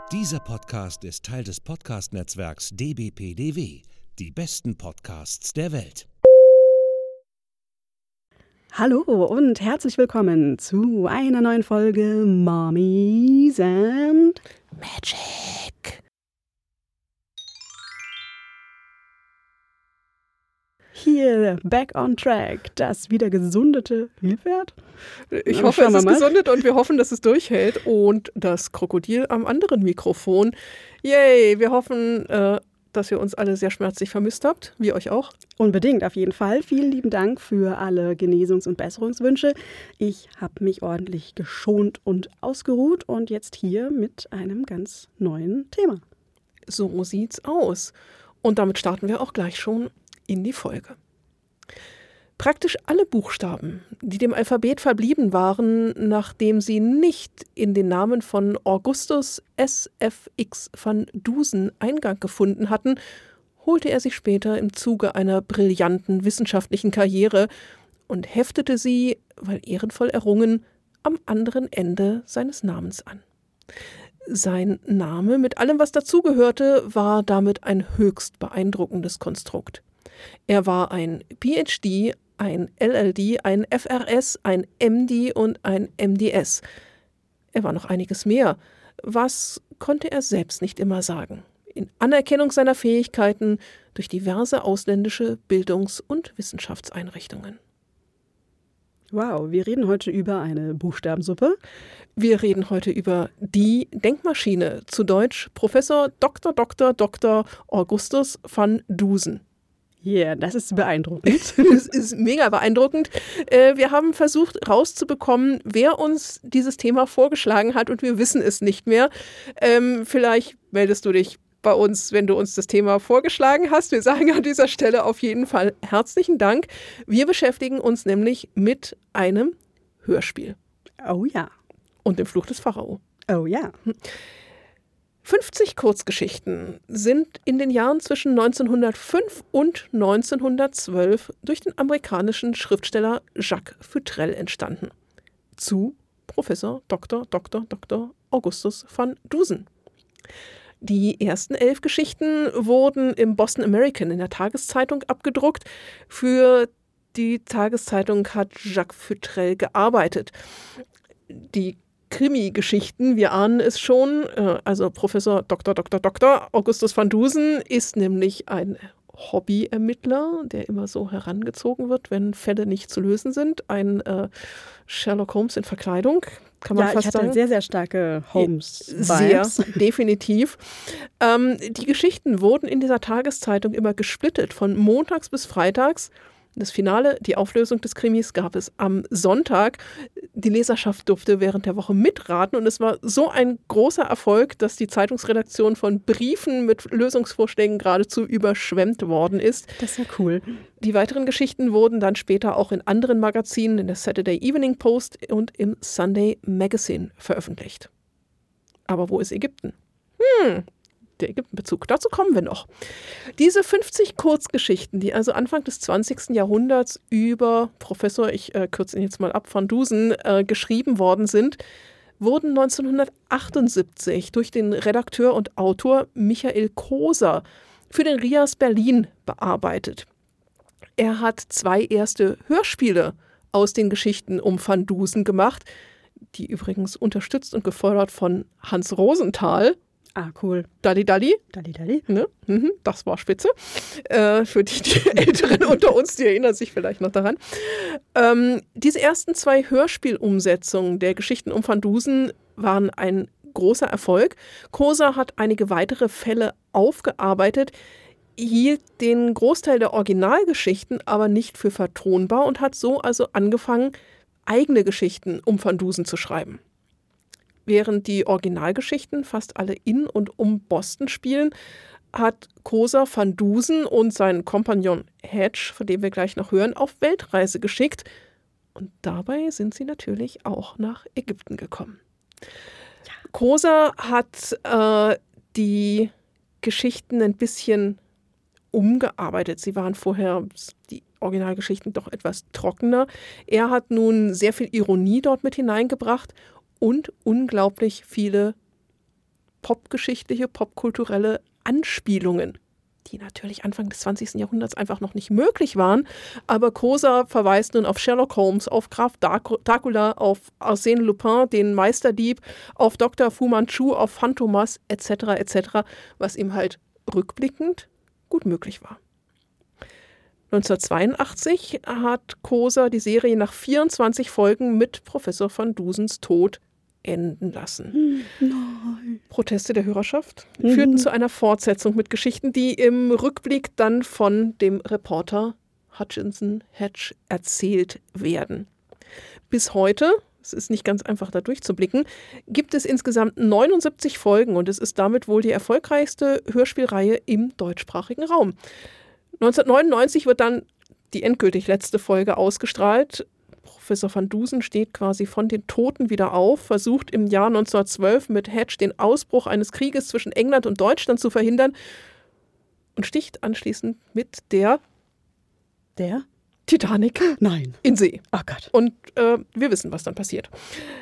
Dieser Podcast ist Teil des Podcast-Netzwerks dbpdw, die besten Podcasts der Welt. Hallo und herzlich willkommen zu einer neuen Folge Mommies and Magic. Hier, back on track, das wieder gesundete Nilpferd. Ich hoffe, es ist gesundet und wir hoffen, dass es durchhält. Und das Krokodil am anderen Mikrofon. Yay, wir hoffen, dass ihr uns alle sehr schmerzlich vermisst habt. Wir euch auch. Unbedingt, auf jeden Fall. Vielen lieben Dank für alle Genesungs- und Besserungswünsche. Ich habe mich ordentlich geschont und ausgeruht und jetzt hier mit einem ganz neuen Thema. So sieht's aus. Und damit starten wir auch gleich schon in die Folge. Praktisch alle Buchstaben, die dem Alphabet verblieben waren, nachdem sie nicht in den Namen von Augustus S.F.X. van Dusen Eingang gefunden hatten, holte er sich später im Zuge einer brillanten wissenschaftlichen Karriere und heftete sie, weil ehrenvoll errungen, am anderen Ende seines Namens an. Sein Name mit allem, was dazugehörte, war damit ein höchst beeindruckendes Konstrukt. Er war ein PhD, ein LLD, ein FRS, ein MD und ein MDS. Er war noch einiges mehr. Was konnte er selbst nicht immer sagen? In Anerkennung seiner Fähigkeiten durch diverse ausländische Bildungs- und Wissenschaftseinrichtungen. Wow, wir reden heute über eine Buchstabensuppe. Wir reden heute über die Denkmaschine, zu Deutsch Professor Dr. Augustus van Dusen. Yeah, das ist beeindruckend. Das ist mega beeindruckend. Wir haben versucht rauszubekommen, wer uns dieses Thema vorgeschlagen hat und wir wissen es nicht mehr. Vielleicht meldest du dich bei uns, wenn du uns das Thema vorgeschlagen hast. Wir sagen an dieser Stelle auf jeden Fall herzlichen Dank. Wir beschäftigen uns nämlich mit einem Hörspiel. Oh ja. Und dem Fluch des Pharao. Oh ja. 50 Kurzgeschichten sind in den Jahren zwischen 1905 und 1912 durch den amerikanischen Schriftsteller Jacques Futrelle entstanden. Zu Professor Dr. Augustus van Dusen. Die ersten 11 Geschichten wurden im Boston American in der Tageszeitung abgedruckt. Für die Tageszeitung hat Jacques Futrelle gearbeitet. Die Krimi-Geschichten, wir ahnen es schon, also Professor Dr. Augustus van Dusen ist nämlich ein Hobbyermittler, der immer so herangezogen wird, wenn Fälle nicht zu lösen sind. Ein Sherlock Holmes in Verkleidung, kann man fast sagen. Ja, ich hatte sehr, sehr starke Holmes-Vibes. Sehr, definitiv. Die Geschichten wurden in dieser Tageszeitung immer gesplittet, von montags bis freitags. Das Finale, die Auflösung des Krimis, gab es am Sonntag. Die Leserschaft durfte während der Woche mitraten und es war so ein großer Erfolg, dass die Zeitungsredaktion von Briefen mit Lösungsvorschlägen geradezu überschwemmt worden ist. Das ist ja cool. Die weiteren Geschichten wurden dann später auch in anderen Magazinen, in der Saturday Evening Post und im Sunday Magazine veröffentlicht. Aber wo ist Ägypten? Der Ägyptenbezug. Dazu kommen wir noch. Diese 50 Kurzgeschichten, die also Anfang des 20. Jahrhunderts über Professor, ich kürze ihn jetzt mal ab, van Dusen, geschrieben worden sind, wurden 1978 durch den Redakteur und Autor Michael Koser für den RIAS Berlin bearbeitet. Er hat 2 erste Hörspiele aus den Geschichten um van Dusen gemacht, die übrigens unterstützt und gefördert von Hans Rosenthal. Ah, cool. Dalli. Dalli. Ne? Das war spitze. Für die Älteren unter uns, die erinnern sich vielleicht noch daran. Diese ersten 2 Hörspielumsetzungen der Geschichten um van Dusen waren ein großer Erfolg. Koser hat einige weitere Fälle aufgearbeitet, hielt den Großteil der Originalgeschichten aber nicht für vertonbar und hat so also angefangen, eigene Geschichten um van Dusen zu schreiben. Während die Originalgeschichten fast alle in und um Boston spielen, hat Koser van Dusen und seinen Kompagnon Hedge, von dem wir gleich noch hören, auf Weltreise geschickt. Und dabei sind sie natürlich auch nach Ägypten gekommen. Ja. Koser hat die Geschichten ein bisschen umgearbeitet. Sie waren vorher, die Originalgeschichten, doch etwas trockener. Er hat nun sehr viel Ironie dort mit hineingebracht und unglaublich viele popgeschichtliche, popkulturelle Anspielungen, die natürlich Anfang des 20. Jahrhunderts einfach noch nicht möglich waren. Aber Kosa verweist nun auf Sherlock Holmes, auf Graf Dracula, auf Arsène Lupin, den Meisterdieb, auf Dr. Fu Manchu, auf Phantomas etc., was ihm halt rückblickend gut möglich war. 1982 hat Kosa die Serie nach 24 Folgen mit Professor van Dusens Tod enden lassen. Nein. Proteste der Hörerschaft führten zu einer Fortsetzung mit Geschichten, die im Rückblick dann von dem Reporter Hutchinson Hedge erzählt werden. Bis heute, es ist nicht ganz einfach da durchzublicken, gibt es insgesamt 79 Folgen und es ist damit wohl die erfolgreichste Hörspielreihe im deutschsprachigen Raum. 1999 wird dann die endgültig letzte Folge ausgestrahlt. Professor van Dusen steht quasi von den Toten wieder auf, versucht im Jahr 1912 mit Hedge den Ausbruch eines Krieges zwischen England und Deutschland zu verhindern und sticht anschließend mit der Titanic Nein. in See. Oh Gott. Und wir wissen, was dann passiert.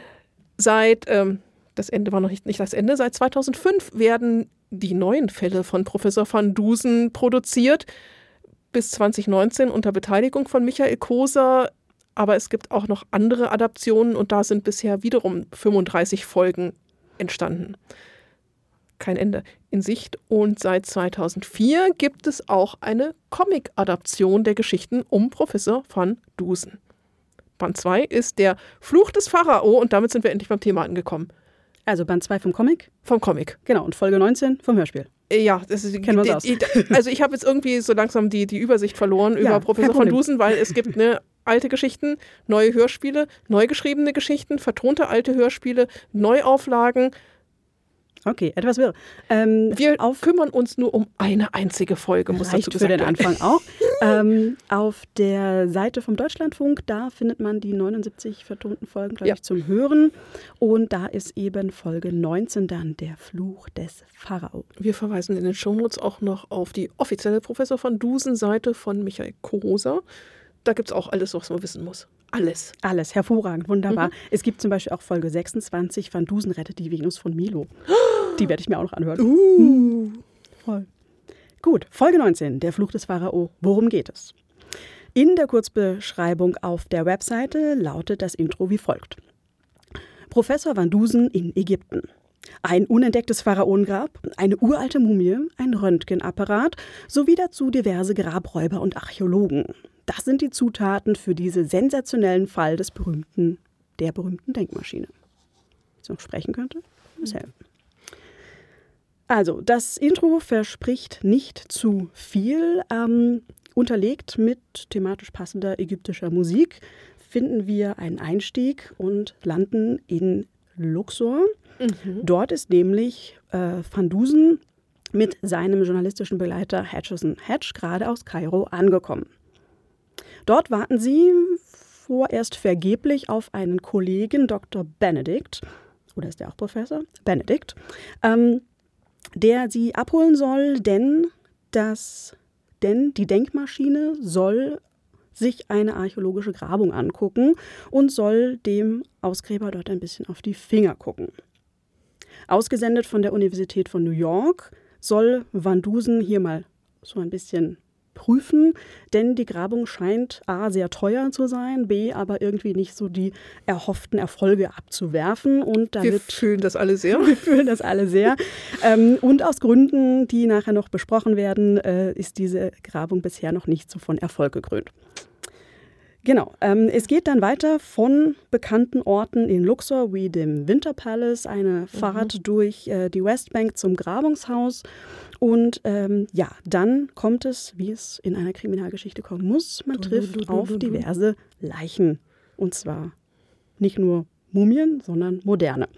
Das Ende war noch nicht das Ende, seit 2005 werden die neuen Fälle von Professor van Dusen produziert, bis 2019 unter Beteiligung von Michael Kosa. Aber es gibt auch noch andere Adaptionen und da sind bisher wiederum 35 Folgen entstanden. Kein Ende in Sicht. Und seit 2004 gibt es auch eine Comic-Adaption der Geschichten um Professor van Dusen. Band 2 ist der Fluch des Pharao und damit sind wir endlich beim Thema angekommen. Also Band 2 vom Comic? Vom Comic. Genau, und Folge 19 vom Hörspiel. Ja, das ist, kennen wir uns aus. Also ich habe jetzt irgendwie so langsam die Übersicht verloren über Professor van Dusen, weil es gibt alte Geschichten, neue Hörspiele, neu geschriebene Geschichten, vertonte alte Hörspiele, Neuauflagen. Okay, etwas wirr. Wir kümmern uns nur um eine einzige Folge, muss dazu gesagt werden. Für den Anfang auch. Auf der Seite vom Deutschlandfunk, da findet man die 79 vertonten Folgen, glaube ich, zum Hören. Und da ist eben Folge 19 dann der Fluch des Pharao. Wir verweisen in den Shownotes auch noch auf die offizielle Professor van Dusen-Seite von Michael Kosa. Da gibt es auch alles, was man wissen muss. Alles. Alles, hervorragend, wunderbar. Es gibt zum Beispiel auch Folge 26, Van Dusen rettet die Venus von Milo. Die werde ich mir auch noch anhören. Voll. Gut, Folge 19, der Fluch des Pharao. Worum geht es? In der Kurzbeschreibung auf der Webseite lautet das Intro wie folgt. Professor Van Dusen in Ägypten. Ein unentdecktes Pharaonengrab, eine uralte Mumie, ein Röntgenapparat sowie dazu diverse Grabräuber und Archäologen. Das sind die Zutaten für diesen sensationellen Fall der berühmten Denkmaschine. Wenn ich noch sprechen könnte, muss helfen. Also, das Intro verspricht nicht zu viel. Unterlegt mit thematisch passender ägyptischer Musik finden wir einen Einstieg und landen in Luxor. Dort ist nämlich Van Dusen mit seinem journalistischen Begleiter Hutchinson Hedge gerade aus Kairo angekommen. Dort warten sie vorerst vergeblich auf einen Kollegen, Dr. Benedict, oder ist der auch Professor? Benedict, der sie abholen soll, denn die Denkmaschine soll sich eine archäologische Grabung angucken und soll dem Ausgräber dort ein bisschen auf die Finger gucken. Ausgesendet von der Universität von New York soll Van Dusen hier mal so ein bisschen prüfen, denn die Grabung scheint A, sehr teuer zu sein, B, aber irgendwie nicht so die erhofften Erfolge abzuwerfen. Und damit, wir fühlen das alle sehr. Wir fühlen das alle sehr. Und aus Gründen, die nachher noch besprochen werden, ist diese Grabung bisher noch nicht so von Erfolg gekrönt. Genau, es geht dann weiter von bekannten Orten in Luxor wie dem Winter Palace, eine Fahrt durch die Westbank zum Grabungshaus. Und dann kommt es, wie es in einer Kriminalgeschichte kommen muss, man trifft auf diverse Leichen. Und zwar nicht nur Mumien, sondern moderne.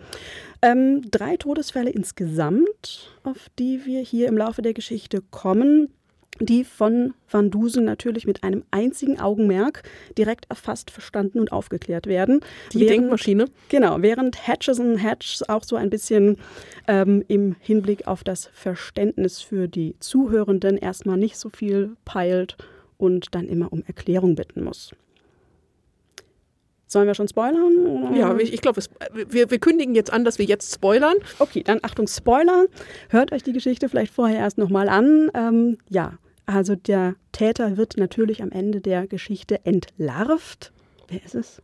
3 Todesfälle insgesamt, auf die wir hier im Laufe der Geschichte kommen, die von Van Dusen natürlich mit einem einzigen Augenmerk direkt erfasst, verstanden und aufgeklärt werden. Die Denkmaschine. Genau, während Hutchinson Hedge auch so ein bisschen im Hinblick auf das Verständnis für die Zuhörenden erstmal nicht so viel peilt und dann immer um Erklärung bitten muss. Sollen wir schon spoilern? Oder? Ja, ich glaube, wir kündigen jetzt an, dass wir jetzt spoilern. Okay, dann Achtung, Spoiler. Hört euch die Geschichte vielleicht vorher erst nochmal an. Also der Täter wird natürlich am Ende der Geschichte entlarvt. Wer ist es?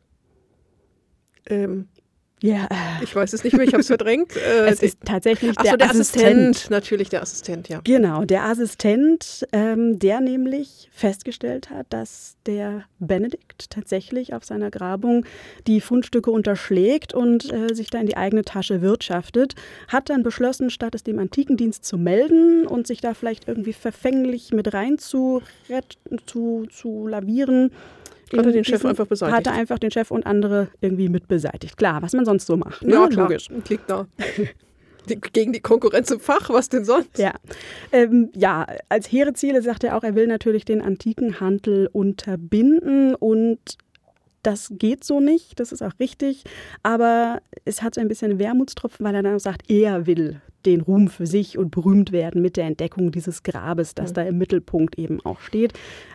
Ich weiß es nicht mehr, ich habe es verdrängt. Es ist tatsächlich der Assistent. Natürlich der Assistent, ja. Genau, der Assistent, der nämlich festgestellt hat, dass der Benedikt tatsächlich auf seiner Grabung die Fundstücke unterschlägt und sich da in die eigene Tasche wirtschaftet, hat dann beschlossen, statt es dem Antikendienst zu melden und sich da vielleicht irgendwie verfänglich mit rein zu lavieren, hat er den Chef einfach beseitigt. Hat er einfach den Chef und andere irgendwie mit beseitigt. Klar, was man sonst so macht. Ne? Ja, klar. Logisch. Klingt da. Gegen die Konkurrenz im Fach, was denn sonst? Ja. Als hehre Ziele sagt er auch, er will natürlich den antiken Handel unterbinden und das geht so nicht, das ist auch richtig, aber es hat so ein bisschen Wermutstropfen, weil er dann auch sagt, er will den Ruhm für sich und berühmt werden mit der Entdeckung dieses Grabes, das da im Mittelpunkt eben auch steht.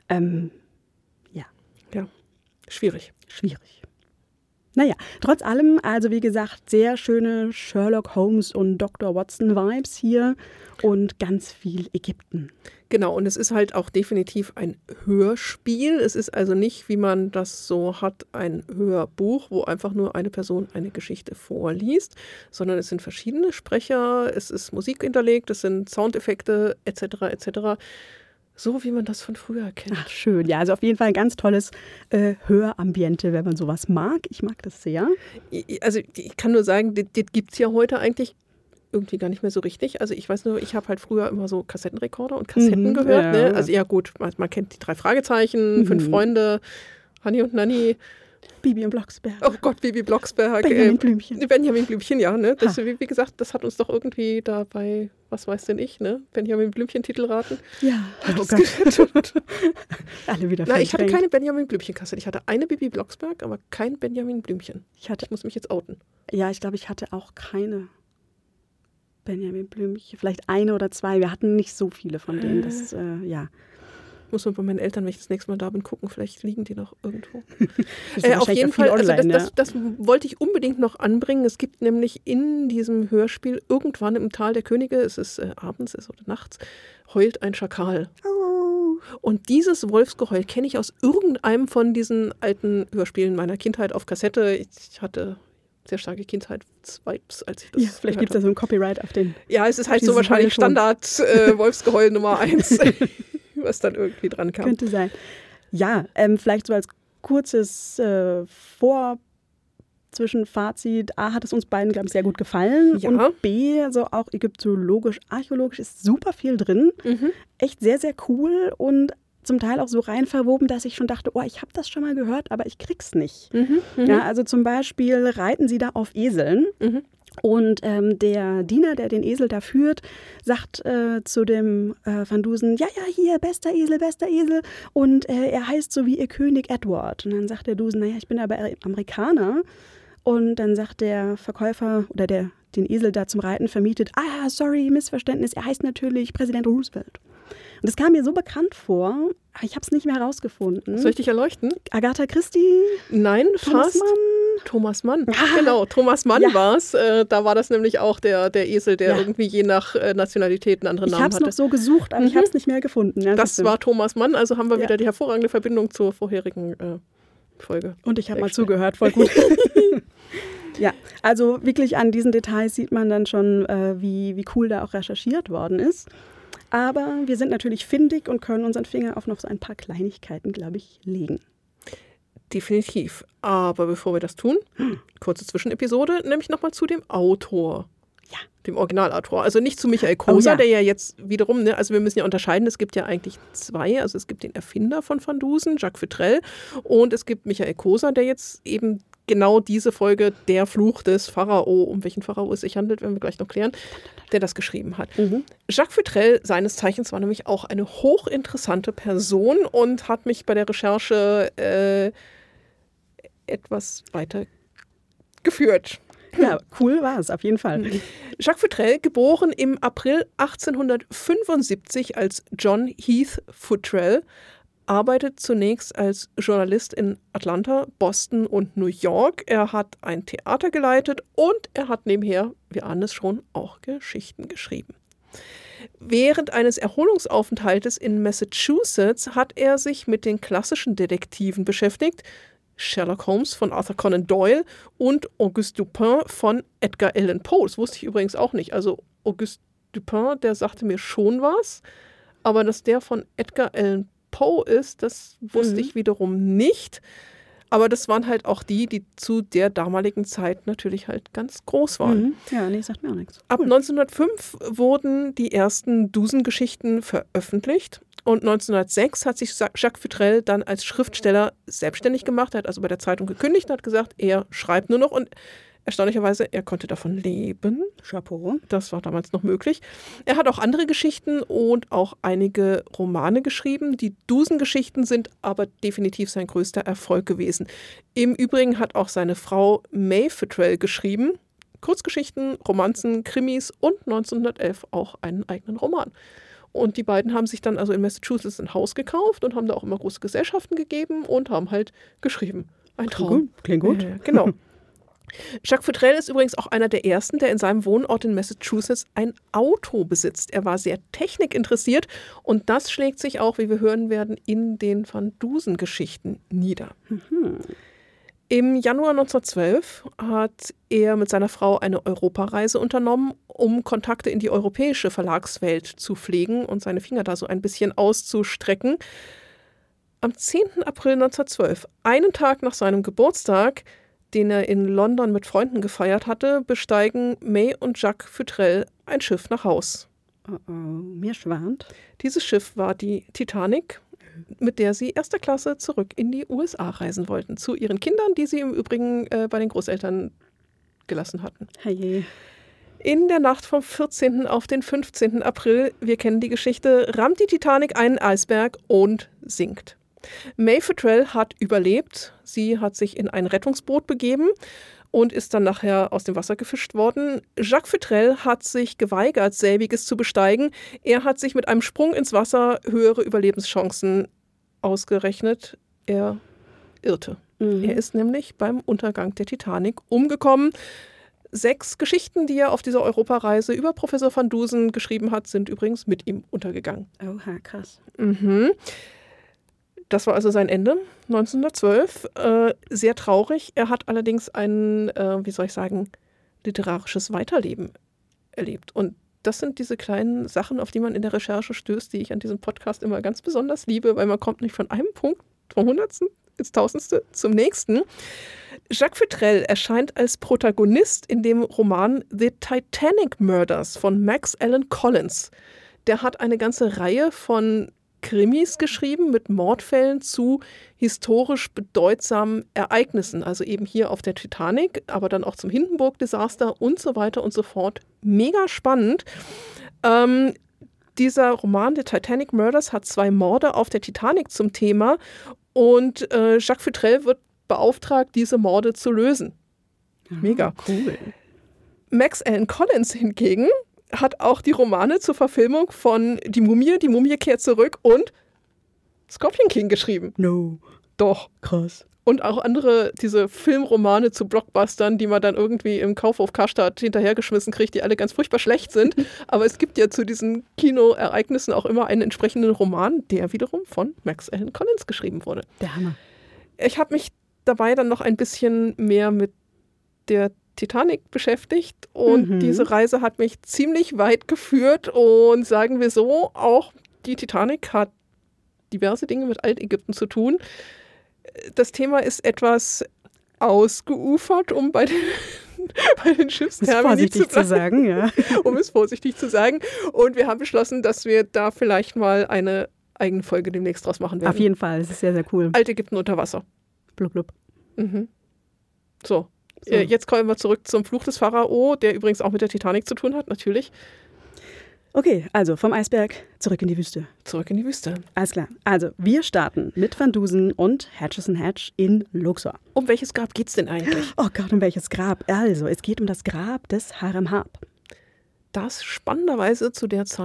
Ja, schwierig. Naja, trotz allem, also wie gesagt, sehr schöne Sherlock Holmes und Dr. Watson-Vibes hier und ganz viel Ägypten. Genau, und es ist halt auch definitiv ein Hörspiel. Es ist also nicht, wie man das so hat, ein Hörbuch, wo einfach nur eine Person eine Geschichte vorliest, sondern es sind verschiedene Sprecher, es ist Musik hinterlegt, es sind Soundeffekte etc. etc. So wie man das von früher kennt. Ach, schön. Ja, also auf jeden Fall ein ganz tolles Hörambiente, wenn man sowas mag. Ich mag das sehr. Also ich kann nur sagen, das gibt es ja heute eigentlich irgendwie gar nicht mehr so richtig. Also ich weiß nur, ich habe halt früher immer so Kassettenrekorder und Kassetten gehört. Ja. Ne? Also ja gut, man kennt die 3 Fragezeichen, 5 Freunde, Hanni und Nanni. Bibi und Blocksberg. Oh Gott, Bibi Blocksberg. Benjamin Blümchen. Benjamin Blümchen, ja. Ne? Das, wie gesagt, das hat uns doch irgendwie da bei, was weiß denn ich, ne? Benjamin Blümchen-Titel raten. Ja, oh Gott. Alle wieder Nein, ich hatte keine Benjamin Blümchen-Kassette. Ich hatte eine Bibi Blocksberg, aber kein Benjamin Blümchen. Ich muss mich jetzt outen. Ja, ich glaube, ich hatte auch keine Benjamin Blümchen. Vielleicht 1 oder 2. Wir hatten nicht so viele von denen. Das, Muss man bei meinen Eltern, wenn ich das nächste Mal da bin, gucken. Vielleicht liegen die noch irgendwo. Auf jeden Fall, online, also das wollte ich unbedingt noch anbringen. Es gibt nämlich in diesem Hörspiel irgendwann im Tal der Könige, es ist abends oder nachts, heult ein Schakal. Oh. Und dieses Wolfsgeheul kenne ich aus irgendeinem von diesen alten Hörspielen meiner Kindheit auf Kassette. Ich hatte sehr starke Kindheitsvibes, als ich das vielleicht gibt es da so ein Copyright auf den. Ja, es ist halt so wahrscheinlich Standard Wolfsgeheul Nummer 1. Was dann irgendwie dran kam. Könnte sein. Ja, vielleicht so als kurzes Zwischenfazit. A, hat es uns beiden, glaube ich, sehr gut gefallen. Ja. Und B, so auch ägyptologisch, archäologisch ist super viel drin. Echt sehr, sehr cool und zum Teil auch so rein verwoben, dass ich schon dachte, oh, ich habe das schon mal gehört, aber ich krieg's nicht. Ja, also zum Beispiel reiten sie da auf Eseln. Und der Diener, der den Esel da führt, sagt zu dem Van Dusen, ja, hier, bester Esel. Und er heißt so wie ihr König Edward. Und dann sagt der Dusen, naja, ich bin aber Amerikaner. Und dann sagt der Verkäufer oder der den Esel da zum Reiten vermietet, sorry, Missverständnis, er heißt natürlich Präsident Roosevelt. Und das kam mir so bekannt vor, aber ich habe es nicht mehr herausgefunden. Soll ich dich erleuchten? Agatha Christie? Nein, fast. Thomas Mann. Genau, Thomas Mann war es. Da war das nämlich auch der Esel, der irgendwie je nach Nationalität einen anderen Namen hatte. Ich habe es noch so gesucht, aber ich habe es nicht mehr gefunden. Ja, das war Thomas Mann, also haben wir wieder die hervorragende Verbindung zur vorherigen Folge. Und ich habe mal zugehört, voll gut. Ja, also wirklich an diesen Details sieht man dann schon, wie cool da auch recherchiert worden ist. Aber wir sind natürlich findig und können unseren Finger auf noch so ein paar Kleinigkeiten, glaube ich, legen. Definitiv. Aber bevor wir das tun, kurze Zwischenepisode, nämlich nochmal zu dem Autor. Ja. Dem Originalautor. Also nicht zu Michael Koser, der ja jetzt wiederum, also wir müssen ja unterscheiden, es gibt ja eigentlich 2. Also es gibt den Erfinder von Van Dusen, Jacques Futrelle, und es gibt Michael Koser, der jetzt eben genau diese Folge, der Fluch des Pharao, um welchen Pharao es sich handelt, werden wir gleich noch klären, der das geschrieben hat. Jacques Futrelle, seines Zeichens, war nämlich auch eine hochinteressante Person und hat mich bei der Recherche etwas weiter geführt. Ja, cool war es, auf jeden Fall. Jacques Futrelle, geboren im April 1875 als John Heath Futrelle, arbeitet zunächst als Journalist in Atlanta, Boston und New York. Er hat ein Theater geleitet und er hat nebenher, wir ahnen es schon, auch Geschichten geschrieben. Während eines Erholungsaufenthaltes in Massachusetts hat er sich mit den klassischen Detektiven beschäftigt, Sherlock Holmes von Arthur Conan Doyle und Auguste Dupin von Edgar Allan Poe. Das wusste ich übrigens auch nicht. Also Auguste Dupin, der sagte mir schon was, aber dass der von Edgar Allan Poe ist, das wusste ich wiederum nicht. Aber das waren halt auch die zu der damaligen Zeit natürlich halt ganz groß waren. Ja, nee, sagt mir auch nichts. Ab 1905 wurden die ersten Dusen-Geschichten veröffentlicht und 1906 hat sich Jacques Futrelle dann als Schriftsteller selbstständig gemacht. Er hat also bei der Zeitung gekündigt und hat gesagt, er schreibt nur noch und erstaunlicherweise, er konnte davon leben. Chapeau. Das war damals noch möglich. Er hat auch andere Geschichten und auch einige Romane geschrieben. Die Dusen-Geschichten sind aber definitiv sein größter Erfolg gewesen. Im Übrigen hat auch seine Frau May Futrelle geschrieben. Kurzgeschichten, Romanzen, Krimis und 1911 auch einen eigenen Roman. Und die beiden haben sich dann also in Massachusetts ein Haus gekauft und haben da auch immer große Gesellschaften gegeben und haben halt geschrieben. Ein Traum. Klingt gut. Genau. Jacques Futrelle ist übrigens auch einer der ersten, der in seinem Wohnort in Massachusetts ein Auto besitzt. Er war sehr technikinteressiert und das schlägt sich auch, wie wir hören werden, in den Van Dusen-Geschichten nieder. Im Januar 1912 hat er mit seiner Frau eine Europareise unternommen, um Kontakte in die europäische Verlagswelt zu pflegen und seine Finger da so ein bisschen auszustrecken. Am 10. April 1912, einen Tag nach seinem Geburtstag, den er in London mit Freunden gefeiert hatte, besteigen May und Jacques Futrelle ein Schiff nach Haus. Mir schwant. Dieses Schiff war die Titanic, mit der sie erster Klasse zurück in die USA reisen wollten. Zu ihren Kindern, die sie im Übrigen bei den Großeltern gelassen hatten. Hey. In der Nacht vom 14. auf den 15. April, wir kennen die Geschichte, rammt die Titanic einen Eisberg und sinkt. May Futrelle hat überlebt. Sie hat sich in ein Rettungsboot begeben und ist dann nachher aus dem Wasser gefischt worden. Jacques Futrelle hat sich geweigert, selbiges zu besteigen. Er hat sich mit einem Sprung ins Wasser höhere Überlebenschancen ausgerechnet. Er irrte. Er ist nämlich beim Untergang der Titanic umgekommen. 6 Geschichten, die er auf dieser Europareise über Professor Van Dusen geschrieben hat, sind übrigens mit ihm untergegangen. Oha, krass. Das war also sein Ende, 1912. Sehr traurig. Er hat allerdings ein, literarisches Weiterleben erlebt. Und das sind diese kleinen Sachen, auf die man in der Recherche stößt, die ich an diesem Podcast immer ganz besonders liebe, weil man kommt nicht von einem Punkt, vom Hundertsten ins Tausendste zum nächsten. Jacques Futrelle erscheint als Protagonist in dem Roman The Titanic Murders von Max Allan Collins. Der hat eine ganze Reihe von Krimis geschrieben mit Mordfällen zu historisch bedeutsamen Ereignissen. Also eben hier auf der Titanic, aber dann auch zum Hindenburg-Desaster und so weiter und so fort. Mega spannend. Dieser Roman, The Titanic Murders, hat 2 Morde auf der Titanic zum Thema und Jacques Futrelle wird beauftragt, diese Morde zu lösen. Mega. Cool. Max Allan Collins hingegen hat auch die Romane zur Verfilmung von Die Mumie kehrt zurück und Scorpion King geschrieben. No. Doch. Krass. Und auch andere, diese Filmromane zu Blockbustern, die man dann irgendwie im Kaufhof Karstadt hinterhergeschmissen kriegt, die alle ganz furchtbar schlecht sind. Aber es gibt ja zu diesen Kinoereignissen auch immer einen entsprechenden Roman, der wiederum von Max Allan Collins geschrieben wurde. Der Hammer. Ich habe mich dabei dann noch ein bisschen mehr mit der Titanic beschäftigt und diese Reise hat mich ziemlich weit geführt und sagen wir so, auch die Titanic hat diverse Dinge mit Altägypten zu tun. Das Thema ist etwas ausgeufert, um bei den Schiffstermini zu sagen, ja. Um es vorsichtig zu sagen. Und wir haben beschlossen, dass wir da vielleicht mal eine eigene Folge demnächst draus machen werden. Auf jeden Fall, das ist sehr, sehr cool. Altägypten unter Wasser. Blub, blub. So. Jetzt kommen wir zurück zum Fluch des Pharao, der übrigens auch mit der Titanic zu tun hat, natürlich. Okay, also vom Eisberg zurück in die Wüste. Zurück in die Wüste. Alles klar. Also wir starten mit Van Dusen und Hatches and Hatch in Luxor. Um welches Grab geht's denn eigentlich? Oh Gott, um welches Grab? Also, es geht um das Grab des Harem Harp. Das spannenderweise zu der Zeit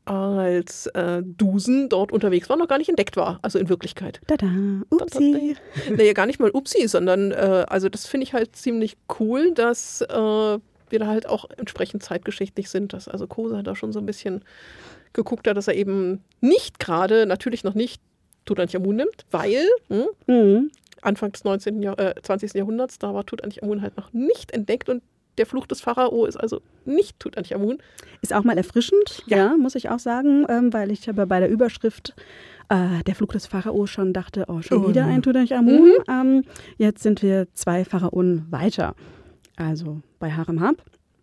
als Dusen dort unterwegs war, noch gar nicht entdeckt war, also in Wirklichkeit. Tada, upsi. Naja, gar nicht mal upsi, sondern also das finde ich halt ziemlich cool, dass wir da halt auch entsprechend zeitgeschichtlich sind, dass also Kosa da schon so ein bisschen geguckt hat, dass er eben nicht gerade, natürlich noch nicht Tutanchamun nimmt, weil Anfang des 20. Jahrhunderts, da war Tutanchamun halt noch nicht entdeckt und der Fluch des Pharao ist also nicht Tutanchamun. Ist auch mal erfrischend, ja muss ich auch sagen, weil ich aber bei der Überschrift der Fluch des Pharao schon dachte, schon wieder ein Tutanchamun. Jetzt sind wir 2 Pharaonen weiter. Also bei Harem-Hab.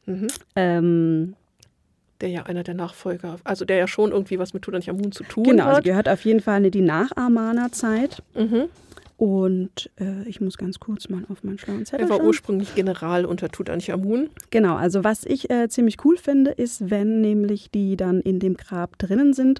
Der ja einer der Nachfolger, also der ja schon irgendwie was mit Tutanchamun zu tun Genau, hat. also gehört auf jeden Fall in die Nach-Amana-Zeit. Und ich muss ganz kurz mal auf meinen schlauen Zettel Er war schauen. ursprünglich General unter Tutanchamun. Genau, also was ich ziemlich cool finde, ist, wenn nämlich die dann in dem Grab drinnen sind.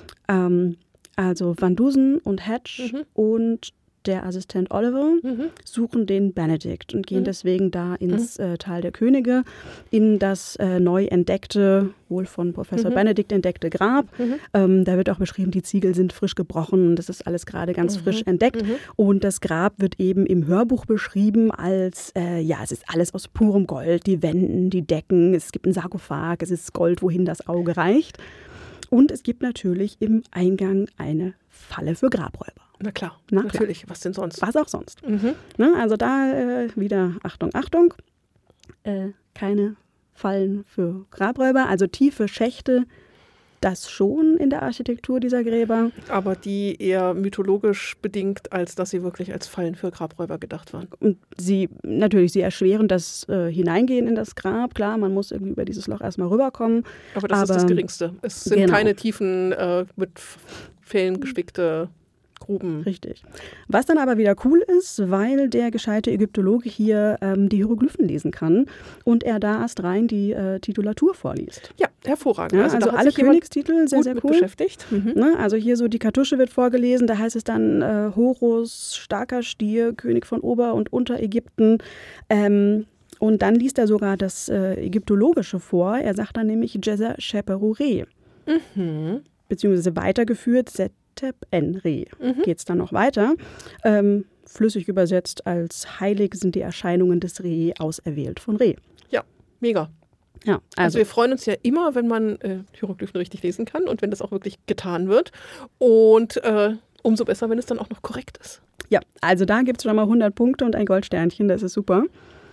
Also Van Dusen und Hatch und der Assistent Oliver suchen den Benedict und gehen deswegen da ins Tal der Könige, in das neu entdeckte, wohl von Professor Benedict entdeckte Grab. Da wird auch beschrieben, die Ziegel sind frisch gebrochen und das ist alles gerade ganz frisch entdeckt. Und das Grab wird eben im Hörbuch beschrieben als, es ist alles aus purem Gold, die Wänden, die Decken, es gibt einen Sarkophag, es ist Gold, wohin das Auge reicht. Und es gibt natürlich im Eingang eine Falle für Grabräuber. Na klar, natürlich. Was denn sonst? Was auch sonst. Ne, also da wieder Achtung, keine Fallen für Grabräuber, also tiefe Schächte, das schon in der Architektur dieser Gräber. Aber die eher mythologisch bedingt, als dass sie wirklich als Fallen für Grabräuber gedacht waren. Und sie erschweren das Hineingehen in das Grab. Klar, man muss irgendwie über dieses Loch erstmal rüberkommen. Aber das ist das Geringste. Es sind keine tiefen, mit Pfählen gespickte Gruben. Richtig. Was dann aber wieder cool ist, weil der gescheite Ägyptologe hier die Hieroglyphen lesen kann und er da erst rein die Titulatur vorliest. Ja, hervorragend. Ja, also alle Königstitel, sehr, sehr cool. Beschäftigt. Ne, also hier so die Kartusche wird vorgelesen, da heißt es dann Horus, starker Stier, König von Ober- und Unterägypten. Und dann liest er sogar das Ägyptologische vor. Er sagt dann nämlich Djeser Sheperure. Beziehungsweise weitergeführt Setep-En-Re. Geht es dann noch weiter. Flüssig übersetzt als heilig sind die Erscheinungen des Re, auserwählt von Re. Ja, mega. Ja, also wir freuen uns ja immer, wenn man Hieroglyphen richtig lesen kann und wenn das auch wirklich getan wird. Und umso besser, wenn es dann auch noch korrekt ist. Ja, also da gibt es schon mal 100 Punkte und ein Goldsternchen, das ist super.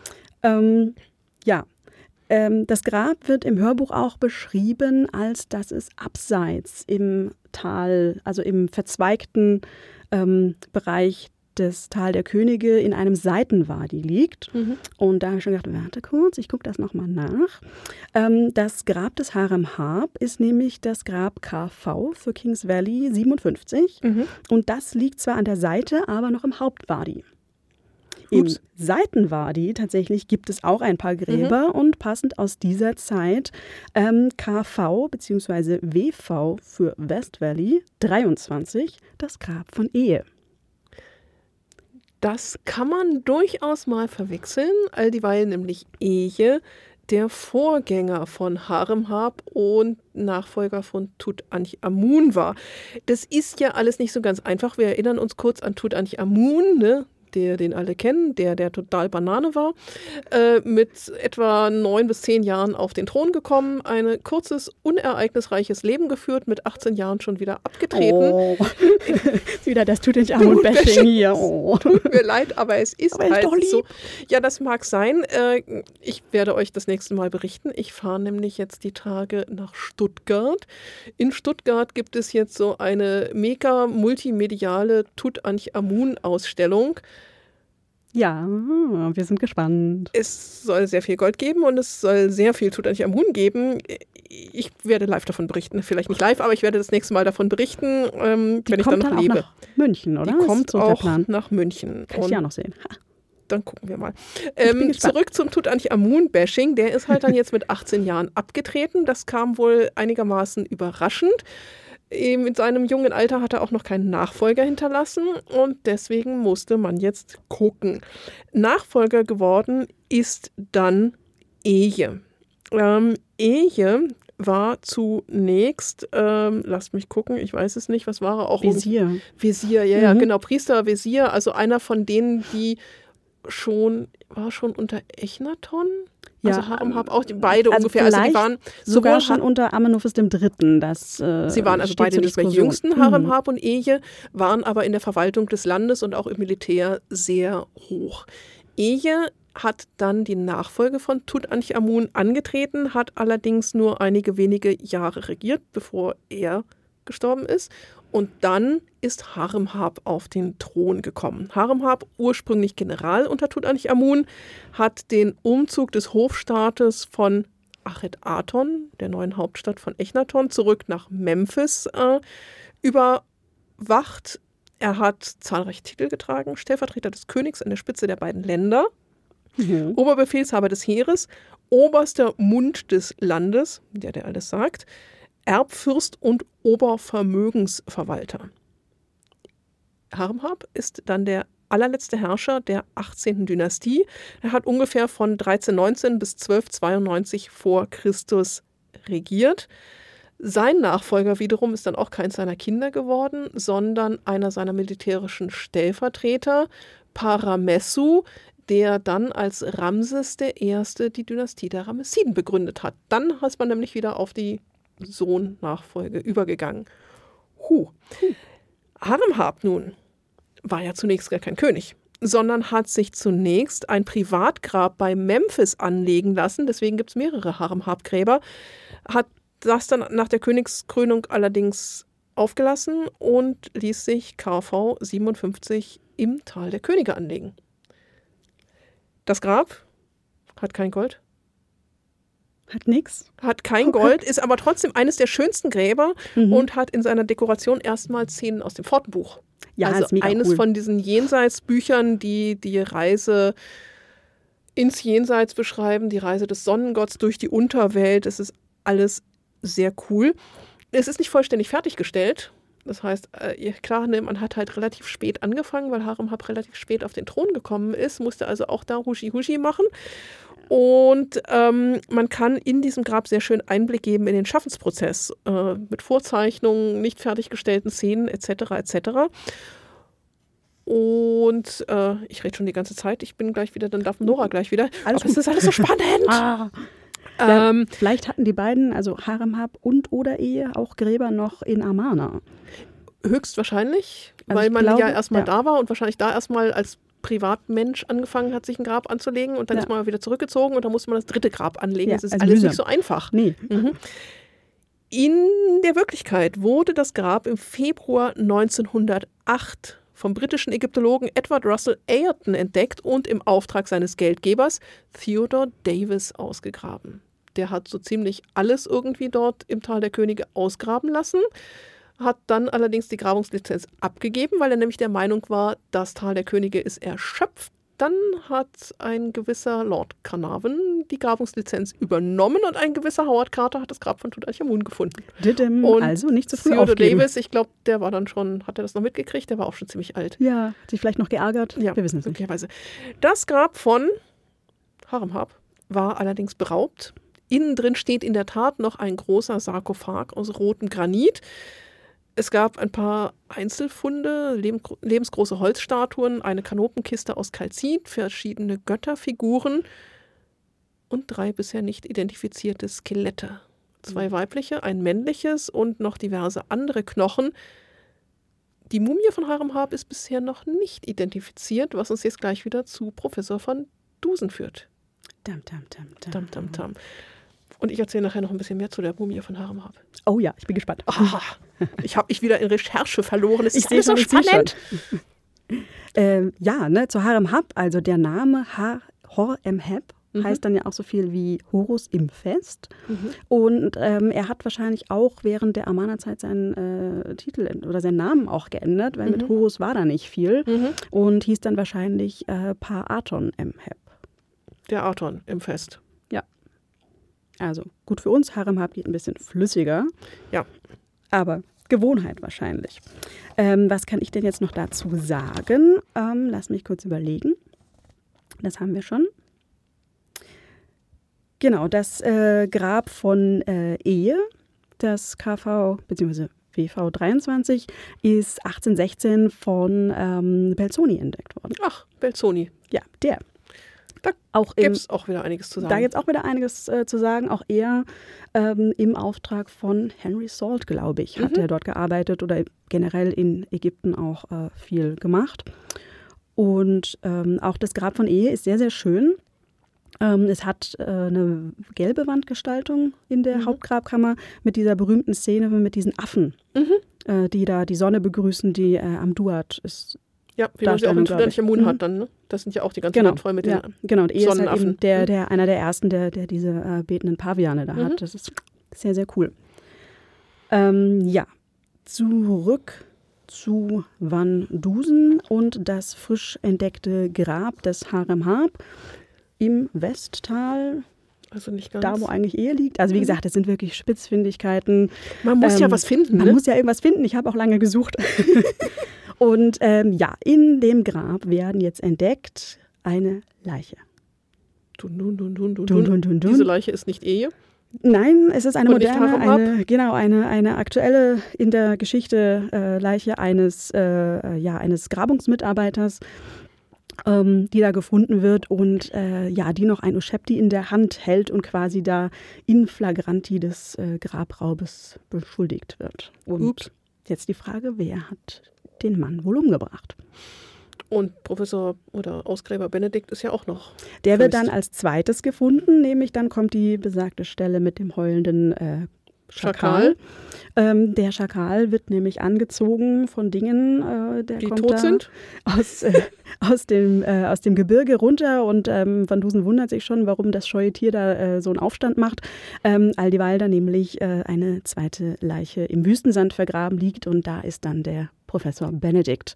Das Grab wird im Hörbuch auch beschrieben, als dass es abseits im Tal, also im verzweigten Bereich des Tal der Könige in einem Seitenwadi liegt. Und da habe ich schon gedacht, warte kurz, ich gucke das nochmal nach. Das Grab des Harem-Hab ist nämlich das Grab KV für Kings Valley 57. Und das liegt zwar an der Seite, aber noch im Hauptwadi. Im Seitenwadi tatsächlich gibt es auch ein paar Gräber und passend aus dieser Zeit KV bzw. WV für West Valley 23, das Grab von Ehe. Das kann man durchaus mal verwechseln, all dieweil nämlich Ehe der Vorgänger von Harem-Hab und Nachfolger von Tutanchamun war. Das ist ja alles nicht so ganz einfach. Wir erinnern uns kurz an Tutanchamun, ne? Den alle kennen, der total Banane war, mit etwa 9 bis 10 Jahren auf den Thron gekommen, ein kurzes, unereignisreiches Leben geführt, mit 18 Jahren schon wieder abgetreten. Oh. Wieder das Tutanchamun-Bashing hier. Oh. Tut mir leid, aber es ist halt so. Ja, das mag sein. Ich werde euch das nächste Mal berichten. Ich fahre nämlich jetzt die Tage nach Stuttgart. In Stuttgart gibt es jetzt so eine mega multimediale Tutanchamun-Ausstellung. Ja, wir sind gespannt. Es soll sehr viel Gold geben und es soll sehr viel Tutanchamun geben. Ich werde live davon berichten. Vielleicht nicht live, aber ich werde das nächste Mal davon berichten, wenn ich dann noch lebe. Nach München, oder? Die kommt auch nach München. Kann ich ja noch sehen. Dann gucken wir mal. Zurück zum Tutanchamun-Bashing. Der ist halt dann jetzt mit 18 Jahren abgetreten. Das kam wohl einigermaßen überraschend. In seinem jungen Alter hat er auch noch keinen Nachfolger hinterlassen und deswegen musste man jetzt gucken. Nachfolger geworden ist dann Eje. Eje war zunächst, lasst mich gucken, ich weiß es nicht, was war er auch? Visier. Visier, ja, genau, Priester, Visier, also einer von denen, die war schon unter Echnaton? Also Haremhab auch, die beide also ungefähr. Also die waren sogar schon unter Amenuphis III. Sie waren also beide nicht mehr jüngsten. Haremhab und Eye, waren aber in der Verwaltung des Landes und auch im Militär sehr hoch. Eye hat dann die Nachfolge von Tutanchamun angetreten, hat allerdings nur einige wenige Jahre regiert, bevor er gestorben ist. Und dann ist Haremhab auf den Thron gekommen. Haremhab, ursprünglich General unter Tutanchamun, hat den Umzug des Hofstaates von Achet-Aton, der neuen Hauptstadt von Echnaton, zurück nach Memphis überwacht. Er hat zahlreiche Titel getragen, Stellvertreter des Königs an der Spitze der beiden Länder, Oberbefehlshaber des Heeres, oberster Mund des Landes, der alles sagt, Erbfürst und Obervermögensverwalter. Haremhab ist dann der allerletzte Herrscher der 18. Dynastie. Er hat ungefähr von 1319 bis 1292 vor Christus regiert. Sein Nachfolger wiederum ist dann auch keins seiner Kinder geworden, sondern einer seiner militärischen Stellvertreter, Paramessu, der dann als Ramses I. die Dynastie der Ramessiden begründet hat. Dann ist man nämlich wieder auf die Sohn-Nachfolge übergegangen. Haremhab nun war ja zunächst gar kein König, sondern hat sich zunächst ein Privatgrab bei Memphis anlegen lassen. Deswegen gibt es mehrere Haremhab-Gräber. Hat das dann nach der Königskrönung allerdings aufgelassen und ließ sich KV 57 im Tal der Könige anlegen. Das Grab hat kein Gold. Hat nichts. Hat kein Gold, ist aber trotzdem eines der schönsten Gräber und hat in seiner Dekoration erstmal Szenen aus dem Pfortenbuch. Ja, also ist mega eines cool. von diesen Jenseitsbüchern, die die Reise ins Jenseits beschreiben, die Reise des Sonnengotts durch die Unterwelt. Es ist alles sehr cool. Es ist nicht vollständig fertiggestellt. Das heißt, klar, man hat halt relativ spät angefangen, weil Haremhab relativ spät auf den Thron gekommen ist, musste also auch da Huschi machen. Und man kann in diesem Grab sehr schön Einblick geben in den Schaffensprozess mit Vorzeichnungen, nicht fertiggestellten Szenen etc. etc. Und ich rede schon die ganze Zeit, ich bin gleich wieder, dann darf Nora gleich wieder. Alles Aber es ist alles so spannend. Ja, vielleicht hatten die beiden, also Haremhab und oder Eye, auch Gräber noch in Amarna. Höchstwahrscheinlich, Also weil ich man glaube, ja erstmal ja. da war und wahrscheinlich da erstmal als Privatmensch angefangen hat, sich ein Grab anzulegen und dann ist man wieder zurückgezogen und dann musste man das dritte Grab anlegen. Ja, Das ist also alles mühsam. nicht so einfach. Nee. In der Wirklichkeit wurde das Grab im Februar 1908 vom britischen Ägyptologen Edward Russell Ayrton entdeckt und im Auftrag seines Geldgebers Theodore Davis ausgegraben. Der hat so ziemlich alles irgendwie dort im Tal der Könige ausgraben lassen, hat dann allerdings die Grabungslizenz abgegeben, weil er nämlich der Meinung war, das Tal der Könige ist erschöpft. Dann hat ein gewisser Lord Carnarvon die Grabungslizenz übernommen und ein gewisser Howard Carter hat das Grab von Tutanchamun gefunden. Und also nicht zu früh Theodore aufgeben. Davis, ich glaube, der war dann schon, hat er das noch mitgekriegt? Der war auch schon ziemlich alt. Ja, hat sich vielleicht noch geärgert. Ja, wir wissen es nicht. möglicherweise. Das Grab von Haremhab war allerdings beraubt. Innen drin steht in der Tat noch ein großer Sarkophag aus rotem Granit. Es gab ein paar Einzelfunde, lebensgroße Holzstatuen, eine Kanopenkiste aus Kalzit, verschiedene Götterfiguren und 3 bisher nicht identifizierte Skelette. 2 weibliche, ein männliches und noch diverse andere Knochen. Die Mumie von Haremhab ist bisher noch nicht identifiziert, was uns jetzt gleich wieder zu Professor van Dusen führt. Dam, dam, dam, dam. Tam, tam, tam. Und ich erzähle nachher noch ein bisschen mehr zu der Mumie von Haremhab. Oh ja, ich bin gespannt. Ich habe mich wieder in Recherche verloren. Es ist sehe alles so schon, ich sehe spannend. Zu Haremhab, also der Name Hor-Emheb heißt dann ja auch so viel wie Horus im Fest. Und er hat wahrscheinlich auch während der Amarna-Zeit seinen Titel oder seinen Namen auch geändert, weil mit Horus war da nicht viel und hieß dann wahrscheinlich Pa-Aton-Emheb. Der Aton im Fest. Ja. Also gut für uns, Haremhab geht ein bisschen flüssiger. Ja. Aber Gewohnheit wahrscheinlich. Was kann ich denn jetzt noch dazu sagen? Lass mich kurz überlegen. Das haben wir schon. Genau, das Grab von Ehe, das KV bzw. WV 23, ist 1816 von Belzoni entdeckt worden. Ach, Belzoni. Ja, der. Da gibt es auch wieder einiges zu sagen. Da gibt es auch wieder einiges zu sagen. Auch er im Auftrag von Henry Salt, glaube ich, hat er dort gearbeitet oder generell in Ägypten auch viel gemacht. Und auch das Grab von Ehe ist sehr, sehr schön. Es hat eine gelbe Wandgestaltung in der Hauptgrabkammer mit dieser berühmten Szene mit diesen Affen, die da die Sonne begrüßen, die am Duat ist. Ja, wie man sie auch in Tutanchamun hat dann, ne? Das sind ja auch die ganzen Wand voll mit den Genau, und er ist halt eben Sonnenaffen. einer der ersten, der diese betenden Paviane da hat. Das ist sehr, sehr cool. Zurück zu Van Dusen und das frisch entdeckte Grab des Harem Hab im Westtal. Also nicht ganz. Da, wo eigentlich Ehe liegt. Also wie gesagt, das sind wirklich Spitzfindigkeiten. Man muss ja was finden, Man muss ja irgendwas finden. Ich habe auch lange gesucht. Und in dem Grab werden jetzt entdeckt eine Leiche. Dun. Diese Leiche ist nicht Ehe. Nein, es ist eine Und nicht moderne, Harem Hab? eine aktuelle in der Geschichte Leiche eines Grabungsmitarbeiters, die da gefunden wird und die noch ein Uschepti in der Hand hält und quasi da in flagranti des Grabraubes beschuldigt wird. Und jetzt die Frage, wer hat den Mann wohl umgebracht? Und Professor oder Ausgräber Benedikt ist ja auch noch. Der wird dann als zweites gefunden, nämlich dann kommt die besagte Stelle mit dem heulenden Schakal. Der Schakal wird nämlich angezogen von Dingen, die tot sind? Aus dem Gebirge runter und Van Dusen wundert sich schon, warum das scheue Tier da so einen Aufstand macht. Alldieweil da nämlich eine zweite Leiche im Wüstensand vergraben liegt und da ist dann der Professor Benedikt.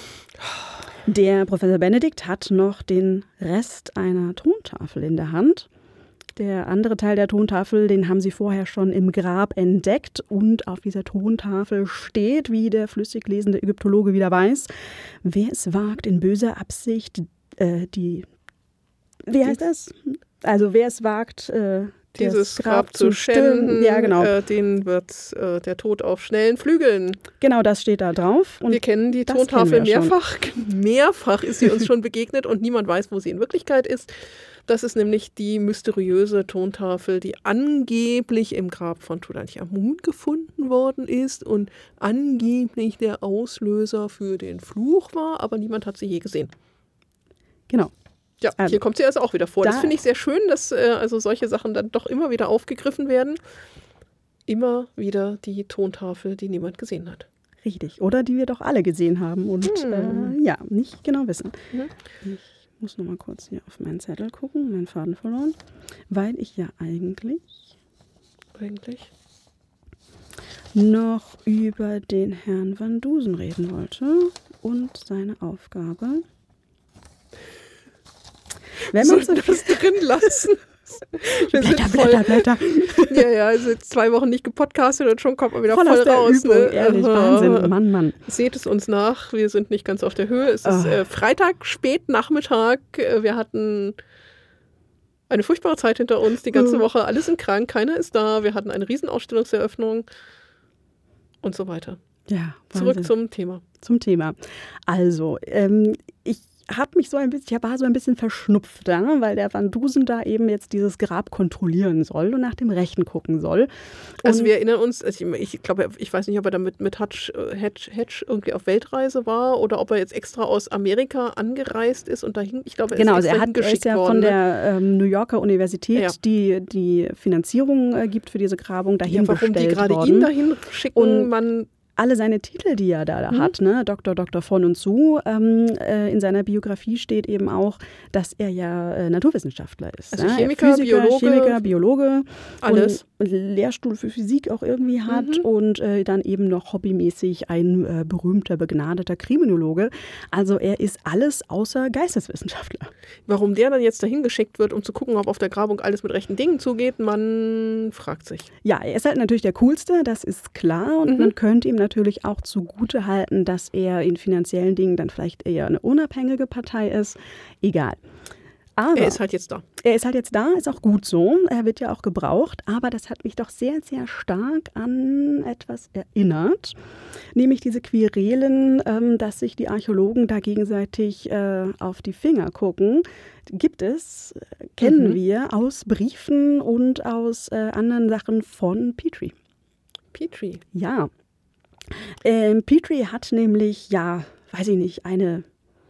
Der Professor Benedikt hat noch den Rest einer Tontafel in der Hand. Der andere Teil der Tontafel, den haben sie vorher schon im Grab entdeckt. Und auf dieser Tontafel steht, wie der flüssig lesende Ägyptologe wieder weiß, wer es wagt, in böser Absicht wie heißt das? Also wer es wagt, dieses Grab zu schänden, ja, genau. Den wird der Tod auf schnellen Flügeln. Genau, das steht da drauf. Und wir kennen die Tontafel mehrfach. Mehrfach ist sie uns schon begegnet und niemand weiß, wo sie in Wirklichkeit ist. Das ist nämlich die mysteriöse Tontafel, die angeblich im Grab von Tutanchamun gefunden worden ist und angeblich der Auslöser für den Fluch war, aber niemand hat sie je gesehen. Genau. Ja, hier kommt sie also auch wieder vor. Das finde ich sehr schön, dass also solche Sachen dann doch immer wieder aufgegriffen werden. Immer wieder die Tontafel, die niemand gesehen hat. Richtig, oder die wir doch alle gesehen haben und nicht genau wissen. Ich muss noch mal kurz hier auf meinen Zettel gucken, meinen Faden verloren, weil ich ja eigentlich noch über den Herrn Van Dusen reden wollte und seine Aufgabe. Wenn man das drin lassen. Blätter. Ja, also jetzt 2 Wochen nicht gepodcastet und schon kommt man wieder voll raus. Übung, ne? Ehrlich, Wahnsinn, Mann. Seht es uns nach, wir sind nicht ganz auf der Höhe. Es ist Freitag, Spätnachmittag. Wir hatten eine furchtbare Zeit hinter uns, die ganze Woche. Alle sind krank, keiner ist da. Wir hatten eine Riesenausstellungseröffnung und so weiter. Ja, Wahnsinn. Zurück zum Thema. Also, ich war so ein bisschen verschnupft, ja, weil der Van Dusen da eben jetzt dieses Grab kontrollieren soll und nach dem Rechten gucken soll. Und also wir erinnern uns, ich glaube, ich weiß nicht, ob er da mit Hedge irgendwie auf Weltreise war oder ob er jetzt extra aus Amerika angereist ist und dahin, ich glaube, er ist ja von der New Yorker Universität, die Finanzierung gibt für diese Grabung, dahin bestellt worden. Warum die gerade ihn dahin schicken, alle seine Titel, die er da hat, ne? Dr. von und zu, in seiner Biografie steht eben auch, dass er ja Naturwissenschaftler ist. Also Chemiker, Biologe, alles. Und Lehrstuhl für Physik auch irgendwie hat und dann eben noch hobbymäßig ein berühmter, begnadeter Kriminologe. Also er ist alles außer Geisteswissenschaftler. Warum der dann jetzt dahin geschickt wird, um zu gucken, ob auf der Grabung alles mit rechten Dingen zugeht, man fragt sich. Ja, er ist halt natürlich der Coolste, das ist klar und man könnte ihm natürlich auch zugute halten, dass er in finanziellen Dingen dann vielleicht eher eine unabhängige Partei ist. Egal. Aber er ist halt jetzt da. Er ist halt jetzt da, ist auch gut so. Er wird ja auch gebraucht. Aber das hat mich doch sehr, sehr stark an etwas erinnert. Nämlich diese Querelen, dass sich die Archäologen da gegenseitig auf die Finger gucken. Gibt es, kennen wir aus Briefen und aus anderen Sachen von Petrie. Petrie? Ja. Petrie hat nämlich, ja, weiß ich nicht, eine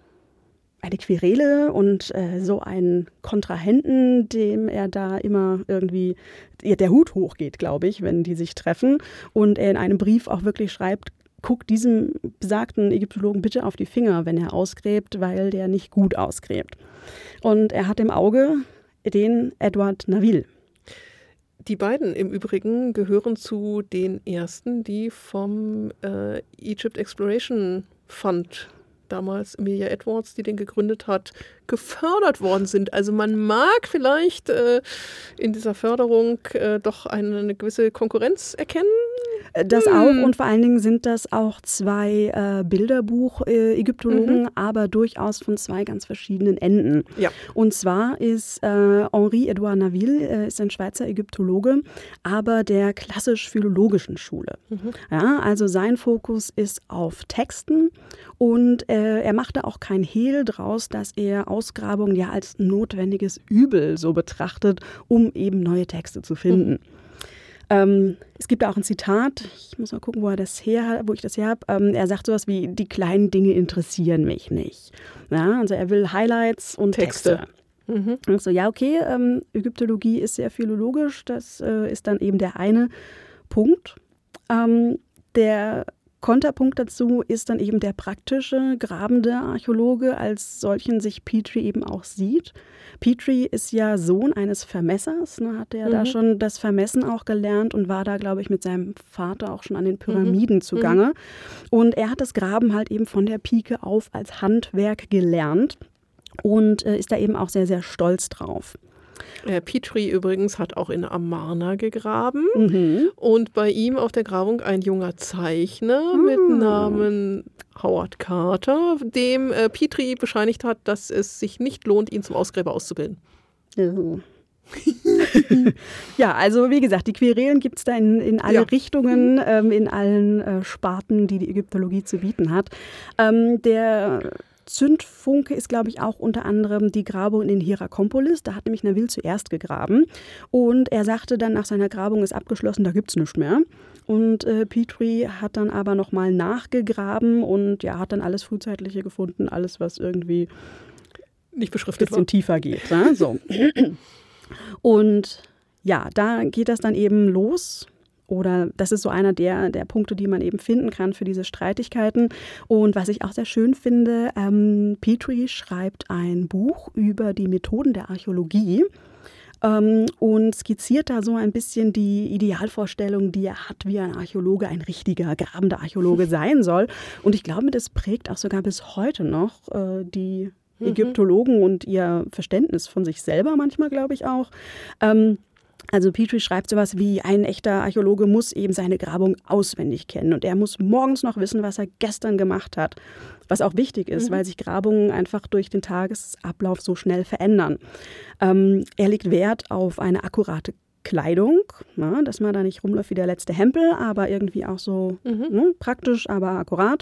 Querele und so einen Kontrahenten, dem er da immer irgendwie der Hut hochgeht, glaube ich, wenn die sich treffen. Und er in einem Brief auch wirklich schreibt, guck diesem besagten Ägyptologen bitte auf die Finger, wenn er ausgräbt, weil der nicht gut ausgräbt. Und er hat im Auge den Edward Naville. Die beiden im Übrigen gehören zu den ersten, die vom Egypt Exploration Fund, damals Amelia Edwards, die den gegründet hat, gefördert worden sind. Also man mag vielleicht in dieser Förderung doch eine gewisse Konkurrenz erkennen. Das auch, und vor allen Dingen sind das auch zwei Bilderbuch-Ägyptologen, aber durchaus von zwei ganz verschiedenen Enden. Ja. Und zwar ist Henri-Edouard Naville ist ein Schweizer Ägyptologe, aber der klassisch-philologischen Schule. Ja, also sein Fokus ist auf Texten und er machte auch kein Hehl draus, dass er Ausgrabungen ja als notwendiges Übel so betrachtet, um eben neue Texte zu finden. Es gibt auch ein Zitat, ich muss mal gucken, wo ich das her habe. Er sagt sowas wie, die kleinen Dinge interessieren mich nicht. Ja, also er will Highlights und Texte. Und so, ja, okay, Ägyptologie ist sehr philologisch, das ist dann eben der eine Punkt. Der Konterpunkt dazu ist dann eben der praktische, grabende Archäologe, als solchen sich Petrie eben auch sieht. Petrie ist ja Sohn eines Vermessers, ne, hat er da schon das Vermessen auch gelernt und war da, glaube ich, mit seinem Vater auch schon an den Pyramiden zugange. Und er hat das Graben halt eben von der Pike auf als Handwerk gelernt und ist da eben auch sehr, sehr stolz drauf. Petrie übrigens hat auch in Amarna gegraben und bei ihm auf der Grabung ein junger Zeichner mit Namen Howard Carter, dem Petrie bescheinigt hat, dass es sich nicht lohnt, ihn zum Ausgräber auszubilden. Ja, also wie gesagt, die Querelen gibt es da in alle Richtungen, in allen Sparten, die die Ägyptologie zu bieten hat. Der Zündfunke ist, glaube ich, auch unter anderem die Grabung in Hierakonpolis. Da hat nämlich Naville zuerst gegraben. Und er sagte dann, nach seiner Grabung ist abgeschlossen, da gibt es nichts mehr. Und Petrie hat dann aber nochmal nachgegraben und ja, hat dann alles Frühzeitliche gefunden, alles, was irgendwie nicht beschriftet ein bisschen tiefer geht. Ne? So. Und ja, da geht das dann eben los. Oder das ist so einer der Punkte, die man eben finden kann für diese Streitigkeiten. Und was ich auch sehr schön finde, Petrie schreibt ein Buch über die Methoden der Archäologie und skizziert da so ein bisschen die Idealvorstellung, die er hat, wie ein Archäologe, ein richtiger, grabender Archäologe sein soll. Und ich glaube, das prägt auch sogar bis heute noch die Ägyptologen und ihr Verständnis von sich selber manchmal, glaube ich auch. Also Petrie schreibt sowas wie, ein echter Archäologe muss eben seine Grabung auswendig kennen und er muss morgens noch wissen, was er gestern gemacht hat. Was auch wichtig ist, weil sich Grabungen einfach durch den Tagesablauf so schnell verändern. Er legt Wert auf eine akkurate Kleidung, na, dass man da nicht rumläuft wie der letzte Hempel, aber irgendwie auch so praktisch, aber akkurat.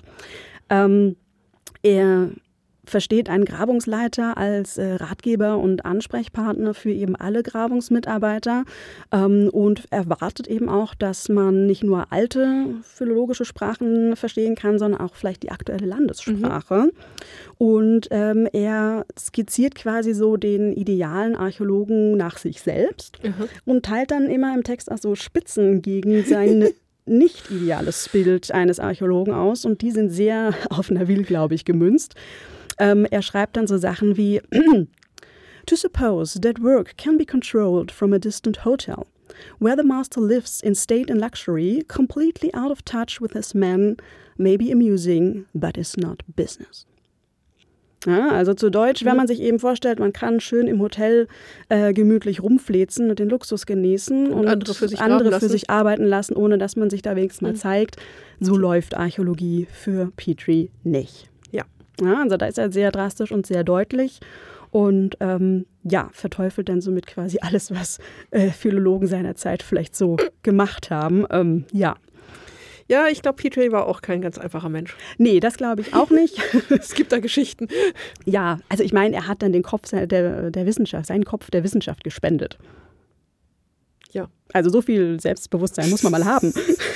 Er versteht einen Grabungsleiter als Ratgeber und Ansprechpartner für eben alle Grabungsmitarbeiter und erwartet eben auch, dass man nicht nur alte philologische Sprachen verstehen kann, sondern auch vielleicht die aktuelle Landessprache. Und er skizziert quasi so den idealen Archäologen nach sich selbst und teilt dann immer im Text auch so Spitzen gegen sein nicht ideales Bild eines Archäologen aus und die sind sehr auf Naville, glaube ich, gemünzt. Er schreibt dann so Sachen wie To suppose that work can be controlled from a distant hotel, where the master lives in state and luxury, completely out of touch with his men, may be amusing, but is not business. Ja, also zu Deutsch, wenn man sich eben vorstellt, man kann schön im Hotel gemütlich rumflezen und den Luxus genießen und andere für sich arbeiten lassen, ohne dass man sich da wenigstens mal zeigt. So läuft Archäologie für Petrie nicht. Ja, also da ist er sehr drastisch und sehr deutlich. und verteufelt dann somit quasi alles, was Philologen seiner Zeit vielleicht so gemacht haben. Ja, ich glaube, Petrie war auch kein ganz einfacher Mensch. Nee, das glaube ich auch nicht. Es gibt da Geschichten. Ja, also ich meine, er hat dann den Kopf der Wissenschaft, seinen Kopf der Wissenschaft gespendet. Ja. Also so viel Selbstbewusstsein muss man mal haben.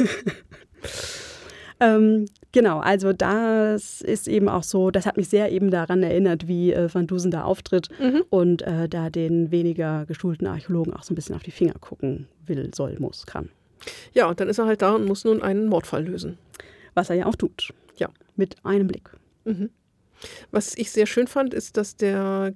Genau, also das ist eben auch so, das hat mich sehr eben daran erinnert, wie Van Dusen da auftritt und da den weniger geschulten Archäologen auch so ein bisschen auf die Finger gucken will, soll, muss, kann. Ja, und dann ist er halt da und muss nun einen Mordfall lösen. Was er ja auch tut. Ja. Mit einem Blick. Mhm. Was ich sehr schön fand, ist, dass der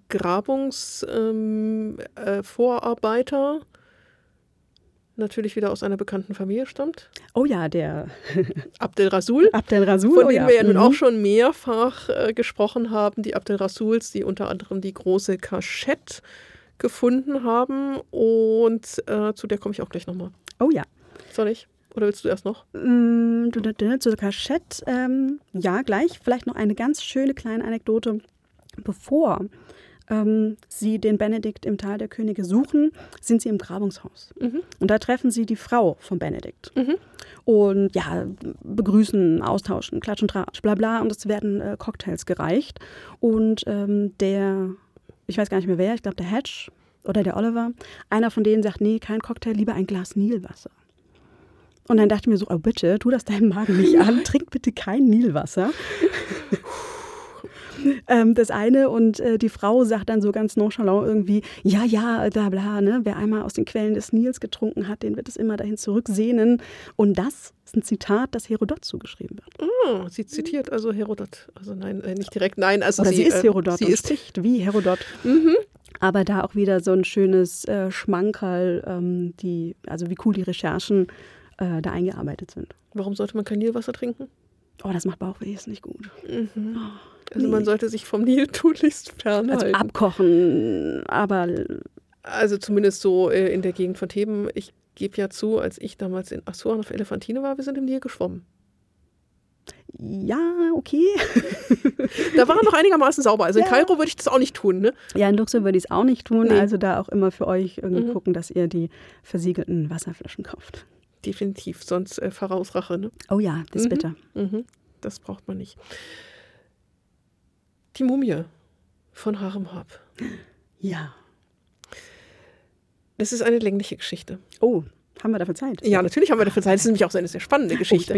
Grabungsvorarbeiter natürlich wieder aus einer bekannten Familie stammt. Oh ja, der Abdel Rasul. Abdel Rasul, von dem wir ja nun auch schon mehrfach gesprochen haben. Die Abdel Rasuls, die unter anderem die große Cachette gefunden haben. Und zu der komme ich auch gleich nochmal. Oh ja. Soll ich? Oder willst du erst noch? Zur Cachette, ja, gleich. Vielleicht noch eine ganz schöne kleine Anekdote. Bevor sie den Benedikt im Tal der Könige suchen, sind sie im Grabungshaus. Und da treffen sie die Frau von Benedikt. Und ja, begrüßen, austauschen, Klatsch und Tratsch, bla bla. Und es werden Cocktails gereicht. Und ich weiß gar nicht mehr wer, ich glaube der Hatch oder der Oliver, einer von denen sagt, nee, kein Cocktail, lieber ein Glas Nilwasser. Und dann dachte ich mir so, oh bitte, tu das deinem Magen nicht an, trink bitte kein Nilwasser. Das eine und die Frau sagt dann so ganz nonchalant irgendwie, ja, bla bla, ne? Wer einmal aus den Quellen des Nils getrunken hat, den wird es immer dahin zurücksehnen. Und das ist ein Zitat, das Herodot zugeschrieben wird. Oh, sie zitiert also Herodot. Also nein, nicht direkt, nein. Also oder sie ist Herodot sie und spricht wie Herodot. Aber da auch wieder so ein schönes Schmankerl, also wie cool die Recherchen da eingearbeitet sind. Warum sollte man kein Nilwasser trinken? Oh, das macht Bauchweh, ist nicht gut. Also man sollte sich vom Nil tunlichst fernhalten. Also abkochen, aber... Also zumindest so in der Gegend von Theben. Ich gebe ja zu, als ich damals in Assuan auf Elefantine war, wir sind im Nil geschwommen. Ja, okay. Da war er noch einigermaßen sauber. Also in Kairo würde ich das auch nicht tun, ne? Ja, in Luxor würde ich es auch nicht tun. Nee. Also da auch immer für euch irgendwie gucken, dass ihr die versiegelten Wasserflaschen kauft. Definitiv, sonst Pharaos Rache, ne? Oh ja, das ist bitter. Das braucht man nicht. Die Mumie von Haremhab. Ja. Das ist eine längliche Geschichte. Oh, haben wir dafür Zeit? Ja, natürlich haben wir dafür Zeit. Das ist nämlich auch so eine sehr spannende Geschichte.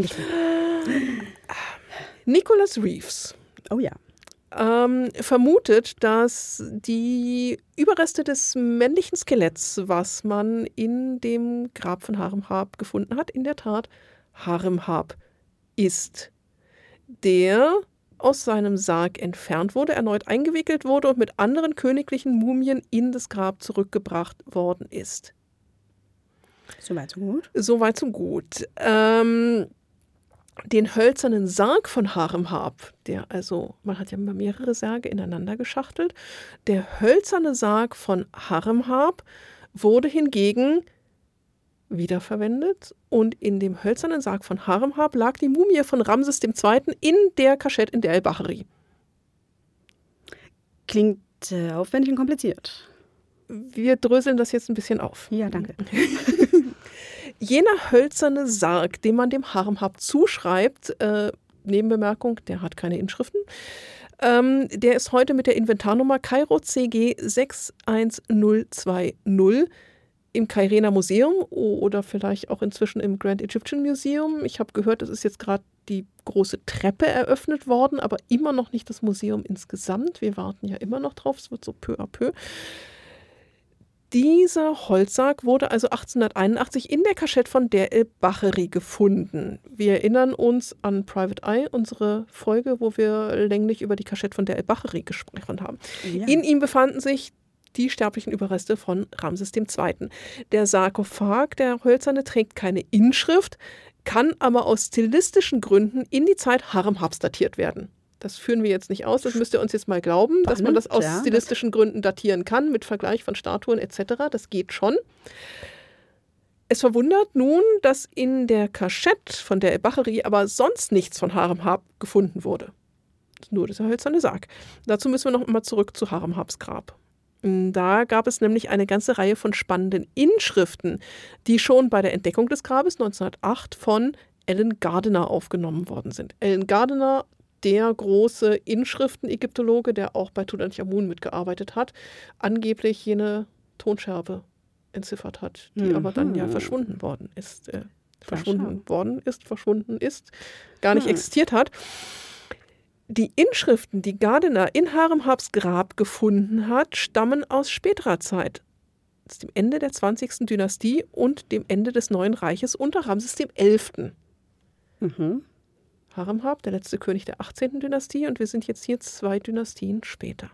Nicholas Reeves. Oh ja. Vermutet, dass die Überreste des männlichen Skeletts, was man in dem Grab von Haremhab gefunden hat, in der Tat Haremhab ist, der aus seinem Sarg entfernt wurde, erneut eingewickelt wurde und mit anderen königlichen Mumien in das Grab zurückgebracht worden ist. Soweit so gut. Soweit so gut. Den hölzernen Sarg von Haremhab, man hat ja immer mehrere Särge ineinander geschachtelt, der hölzerne Sarg von Haremhab wurde hingegen wiederverwendet und in dem hölzernen Sarg von Haremhab lag die Mumie von Ramses II. In der Cachette in der El-Bahari. Klingt aufwendig und kompliziert. Wir dröseln das jetzt ein bisschen auf. Ja, danke. Jener hölzerne Sarg, den man dem Haremhab zuschreibt, Nebenbemerkung, der hat keine Inschriften, der ist heute mit der Inventarnummer Kairo CG 61020 im Kairener Museum oder vielleicht auch inzwischen im Grand Egyptian Museum. Ich habe gehört, es ist jetzt gerade die große Treppe eröffnet worden, aber immer noch nicht das Museum insgesamt. Wir warten ja immer noch drauf, es wird so peu à peu. Dieser Holzsarg wurde also 1881 in der Cachette von Der El-Bahari gefunden. Wir erinnern uns an Private Eye, unsere Folge, wo wir länglich über die Cachette von Der El-Bahari gesprochen haben. Ja. In ihm befanden sich die sterblichen Überreste von Ramses II. Der Sarkophag, der hölzerne, trägt keine Inschrift, kann aber aus stilistischen Gründen in die Zeit Haremhabs datiert werden. Das führen wir jetzt nicht aus, das müsst ihr uns jetzt mal glauben, dass man das aus stilistischen Gründen datieren kann, mit Vergleich von Statuen etc. Das geht schon. Es verwundert nun, dass in der Cachette von der El-Bahari aber sonst nichts von Haremhab gefunden wurde. Nur dieser hölzerne Sarg. Dazu müssen wir noch mal zurück zu Haremhabs Grab. Da gab es nämlich eine ganze Reihe von spannenden Inschriften, die schon bei der Entdeckung des Grabes 1908 von Alan Gardiner aufgenommen worden sind. Alan Gardiner, der große Inschriften-Ägyptologe, der auch bei Tutanchamun mitgearbeitet hat, angeblich jene Tonscherbe entziffert hat, die aber dann ja verschwunden ist, gar nicht existiert hat. Die Inschriften, die Gardiner in Haremhabs Grab gefunden hat, stammen aus späterer Zeit, dem Ende der 20. Dynastie und dem Ende des Neuen Reiches unter Ramses XI. Haremhab, der letzte König der 18. Dynastie, und wir sind jetzt hier 2 Dynastien später.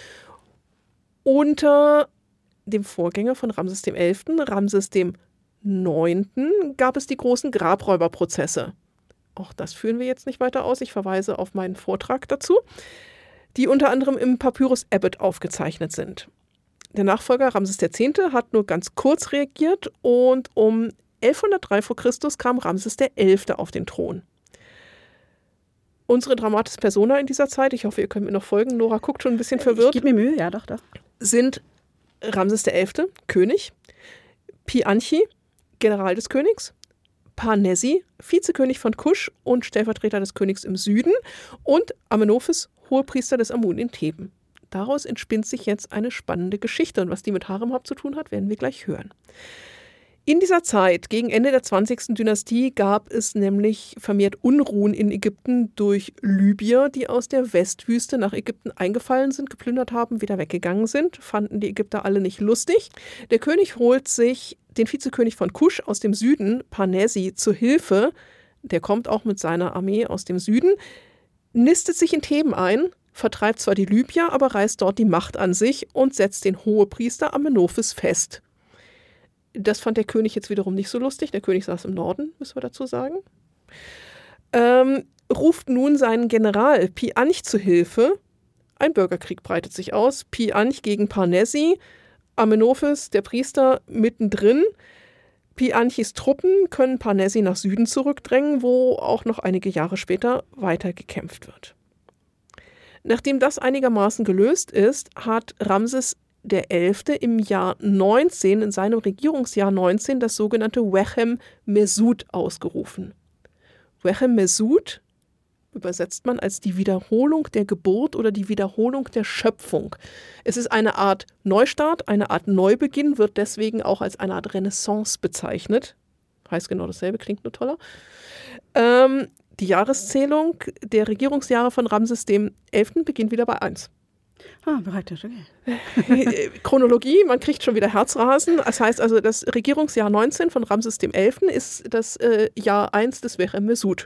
Unter dem Vorgänger von Ramses XI., Ramses IX., gab es die großen Grabräuberprozesse. Auch das führen wir jetzt nicht weiter aus. Ich verweise auf meinen Vortrag dazu, die unter anderem im Papyrus Abbott aufgezeichnet sind. Der Nachfolger Ramses X. hat nur ganz kurz regiert und um 1103 vor Christus kam Ramses XI. Auf den Thron. Unsere Dramatis Persona in dieser Zeit, ich hoffe, ihr könnt mir noch folgen, Nora guckt schon ein bisschen verwirrt. Ich gebe mir Mühe, ja, doch. Sind Ramses XI., König, Pi-Anchi, General des Königs, Par-Nesi, Vizekönig von Kusch und Stellvertreter des Königs im Süden und Amenophis, Hohepriester des Amun in Theben. Daraus entspinnt sich jetzt eine spannende Geschichte und was die mit Haremhab zu tun hat, werden wir gleich hören. In dieser Zeit, gegen Ende der 20. Dynastie, gab es nämlich vermehrt Unruhen in Ägypten durch Libyer, die aus der Westwüste nach Ägypten eingefallen sind, geplündert haben, wieder weggegangen sind. Fanden die Ägypter alle nicht lustig. Der König holt sich den Vizekönig von Kusch aus dem Süden, Par-Nesi, zu Hilfe. Der kommt auch mit seiner Armee aus dem Süden, nistet sich in Theben ein, vertreibt zwar die Libyer, aber reißt dort die Macht an sich und setzt den Hohepriester Amenophis fest. Das fand der König jetzt wiederum nicht so lustig. Der König saß im Norden, müssen wir dazu sagen. Ruft nun seinen General Pi-Anch zu Hilfe. Ein Bürgerkrieg breitet sich aus. Pi-Anch gegen Par-Nesi. Amenophis, der Priester, mittendrin. Pi-Anchis Truppen können Par-Nesi nach Süden zurückdrängen, wo auch noch einige Jahre später weiter gekämpft wird. Nachdem das einigermaßen gelöst ist, hat Ramses der 11. im Jahr 19, in seinem Regierungsjahr 19, das sogenannte Wechem Mesud ausgerufen. Wechem Mesud übersetzt man als die Wiederholung der Geburt oder die Wiederholung der Schöpfung. Es ist eine Art Neustart, eine Art Neubeginn, wird deswegen auch als eine Art Renaissance bezeichnet. Heißt genau dasselbe, klingt nur toller. Die Jahreszählung der Regierungsjahre von Ramses dem 11. beginnt wieder bei 1. Bereitet, okay. Chronologie, man kriegt schon wieder Herzrasen. Das heißt also, das Regierungsjahr 19 von Ramses dem 11. ist das Jahr 1 des Wechem Mesud.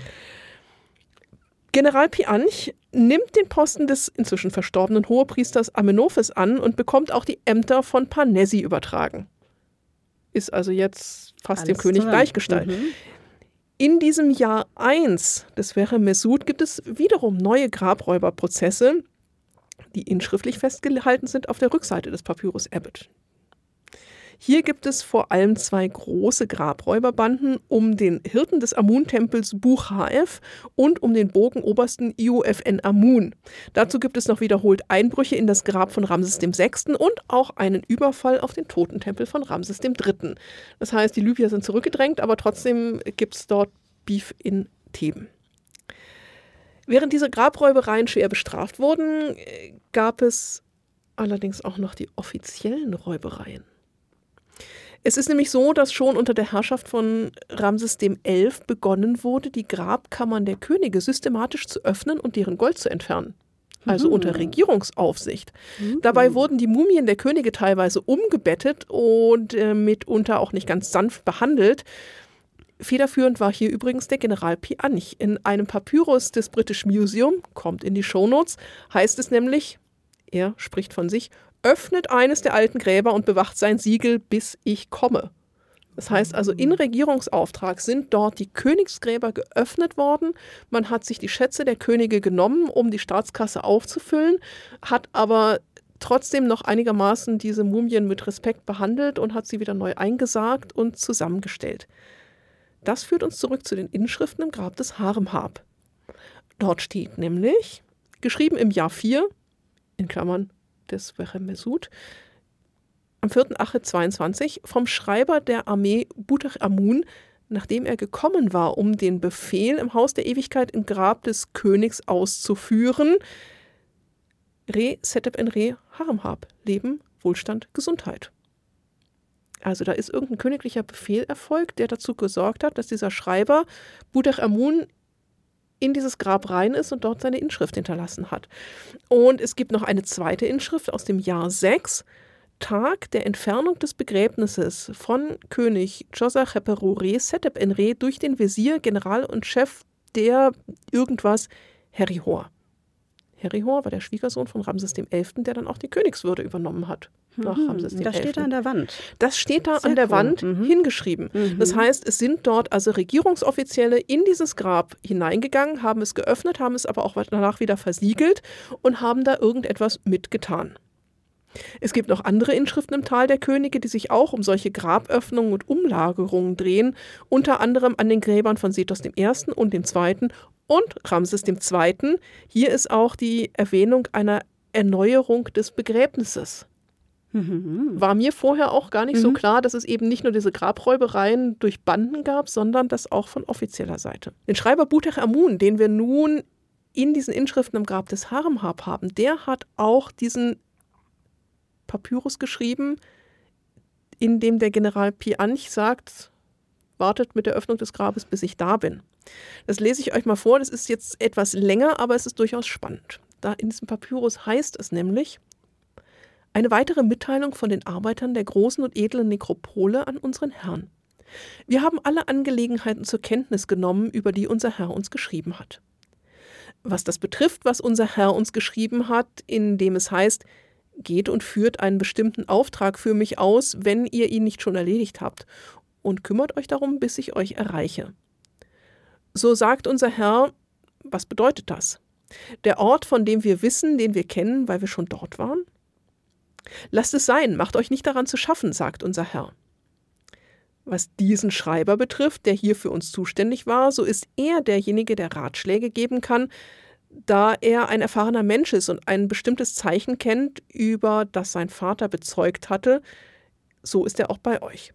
General Pi-Anch nimmt den Posten des inzwischen verstorbenen Hohepriesters Amenophis an und bekommt auch die Ämter von Par-Nesi übertragen. Ist also jetzt fast dem König gleichgestellt. In diesem Jahr 1 des Wechem Mesud gibt es wiederum neue Grabräuberprozesse, die inschriftlich festgehalten sind auf der Rückseite des Papyrus Abbott. Hier gibt es vor allem 2 große Grabräuberbanden um den Hirten des Amun-Tempels Buch-HF und um den Burgenobersten IOFN Amun. Dazu gibt es noch wiederholt Einbrüche in das Grab von Ramses VI. Und auch einen Überfall auf den Totentempel von Ramses III. Das heißt, die Libyer sind zurückgedrängt, aber trotzdem gibt es dort Beef in Theben. Während diese Grabräubereien schwer bestraft wurden, gab es allerdings auch noch die offiziellen Räubereien. Es ist nämlich so, dass schon unter der Herrschaft von Ramses XI. Begonnen wurde, die Grabkammern der Könige systematisch zu öffnen und deren Gold zu entfernen. Also unter Regierungsaufsicht. Dabei wurden die Mumien der Könige teilweise umgebettet und mitunter auch nicht ganz sanft behandelt. Federführend war hier übrigens der General Pi-Anch. In einem Papyrus des British Museum, kommt in die Shownotes, heißt es nämlich, er spricht von sich, öffnet eines der alten Gräber und bewacht sein Siegel, bis ich komme. Das heißt also, in Regierungsauftrag sind dort die Königsgräber geöffnet worden. Man hat sich die Schätze der Könige genommen, um die Staatskasse aufzufüllen, hat aber trotzdem noch einigermaßen diese Mumien mit Respekt behandelt und hat sie wieder neu eingesargt und zusammengestellt. Das führt uns zurück zu den Inschriften im Grab des Haremhab. Dort steht nämlich, geschrieben im Jahr 4, in Klammern des Wechemesut, am 4.8.22, vom Schreiber der Armee Butech Amun, nachdem er gekommen war, um den Befehl im Haus der Ewigkeit im Grab des Königs auszuführen. Re Setep en Re Haremhab, Leben, Wohlstand, Gesundheit. Also da ist irgendein königlicher Befehl erfolgt, der dazu gesorgt hat, dass dieser Schreiber Butech Amun in dieses Grab rein ist und dort seine Inschrift hinterlassen hat. Und es gibt noch eine zweite Inschrift aus dem Jahr 6, Tag der Entfernung des Begräbnisses von König Djoser-Cheperu Re Setep en Re durch den Wesir, General und Chef der irgendwas Herihor. Herihor war der Schwiegersohn von Ramses XI., der dann auch die Königswürde übernommen hat. Nach Ramses XI. Das steht da an der Wand. Das steht da Sehr an der cool. Wand hingeschrieben. Das heißt, es sind dort also Regierungsoffizielle in dieses Grab hineingegangen, haben es geöffnet, haben es aber auch danach wieder versiegelt und haben da irgendetwas mitgetan. Es gibt noch andere Inschriften im Tal der Könige, die sich auch um solche Graböffnungen und Umlagerungen drehen, unter anderem an den Gräbern von Sethos I. und dem II. Und Ramses II. Hier ist auch die Erwähnung einer Erneuerung des Begräbnisses. War mir vorher auch gar nicht so klar, dass es eben nicht nur diese Grabräubereien durch Banden gab, sondern das auch von offizieller Seite. Den Schreiber Butech Amun, den wir nun in diesen Inschriften im Grab des Haremhab haben, der hat auch diesen Papyrus geschrieben, in dem der General Pianch sagt, wartet mit der Öffnung des Grabes, bis ich da bin. Das lese ich euch mal vor, das ist jetzt etwas länger, aber es ist durchaus spannend. Da in diesem Papyrus heißt es nämlich, eine weitere Mitteilung von den Arbeitern der großen und edlen Nekropole an unseren Herrn. Wir haben alle Angelegenheiten zur Kenntnis genommen, über die unser Herr uns geschrieben hat. Was das betrifft, was unser Herr uns geschrieben hat, indem es heißt, geht und führt einen bestimmten Auftrag für mich aus, wenn ihr ihn nicht schon erledigt habt, und kümmert euch darum, bis ich euch erreiche. So sagt unser Herr, was bedeutet das? Der Ort, von dem wir wissen, den wir kennen, weil wir schon dort waren? Lasst es sein, macht euch nicht daran zu schaffen, sagt unser Herr. Was diesen Schreiber betrifft, der hier für uns zuständig war, so ist er derjenige, der Ratschläge geben kann, da er ein erfahrener Mensch ist und ein bestimmtes Zeichen kennt, über das sein Vater bezeugt hatte, so ist er auch bei euch.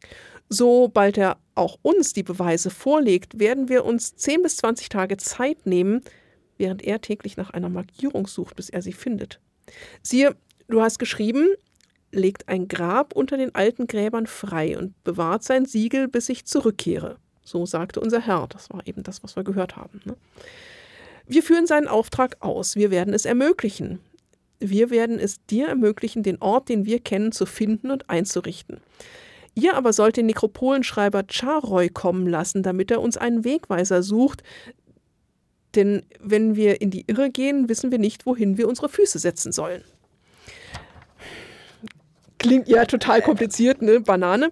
Sobald er auch uns die Beweise vorlegt, werden wir uns 10 bis 20 Tage Zeit nehmen, während er täglich nach einer Markierung sucht, bis er sie findet. Siehe, du hast geschrieben, legt ein Grab unter den alten Gräbern frei und bewahrt sein Siegel, bis ich zurückkehre. So sagte unser Herr. Das war eben das, was wir gehört haben. Ne? Wir führen seinen Auftrag aus. Wir werden es ermöglichen. Wir werden es dir ermöglichen, den Ort, den wir kennen, zu finden und einzurichten. Ihr aber sollt den Nekropolenschreiber Charoy kommen lassen, damit er uns einen Wegweiser sucht. Denn wenn wir in die Irre gehen, wissen wir nicht, wohin wir unsere Füße setzen sollen. Klingt ja total kompliziert, ne? Banane.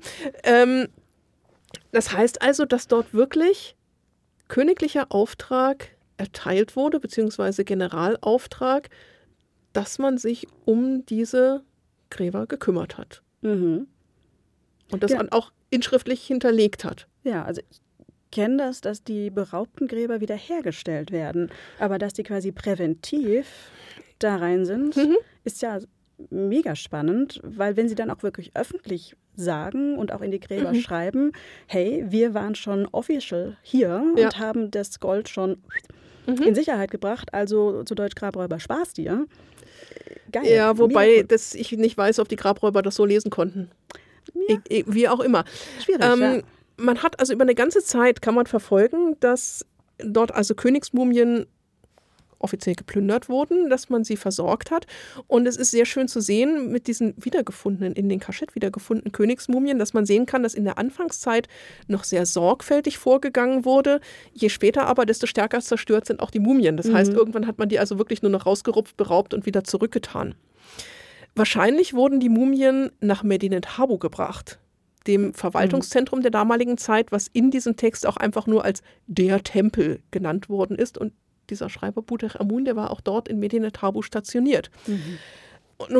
Das heißt also, dass dort wirklich königlicher Auftrag erteilt wurde, beziehungsweise Generalauftrag, dass man sich um diese Gräber gekümmert hat. Und das man auch inschriftlich hinterlegt hat. Ja, also ich kenne das, dass die beraubten Gräber wiederhergestellt werden, aber dass die quasi präventiv da rein sind, ist ja mega spannend, weil wenn sie dann auch wirklich öffentlich sagen und auch in die Gräber schreiben, hey, wir waren schon official hier und haben das Gold schon in Sicherheit gebracht, also zu Deutsch Grabräuber, Spaß dir. Geil. Ja, wobei ich nicht weiß, ob die Grabräuber das so lesen konnten. Ja. Wie auch immer. Schwierig, ja. Man hat also über eine ganze Zeit, kann man verfolgen, dass dort also Königsmumien offiziell geplündert wurden, dass man sie versorgt hat. Und es ist sehr schön zu sehen mit diesen wiedergefundenen, in den Kaschett wiedergefundenen Königsmumien, dass man sehen kann, dass in der Anfangszeit noch sehr sorgfältig vorgegangen wurde. Je später aber, desto stärker zerstört sind auch die Mumien. Das heißt, irgendwann hat man die also wirklich nur noch rausgerupft, beraubt und wieder zurückgetan. Wahrscheinlich wurden die Mumien nach Medinet Habu gebracht, dem Verwaltungszentrum der damaligen Zeit, was in diesem Text auch einfach nur als der Tempel genannt worden ist. Und dieser Schreiber Butech Amun, der war auch dort in Medinet Habu stationiert. Und nun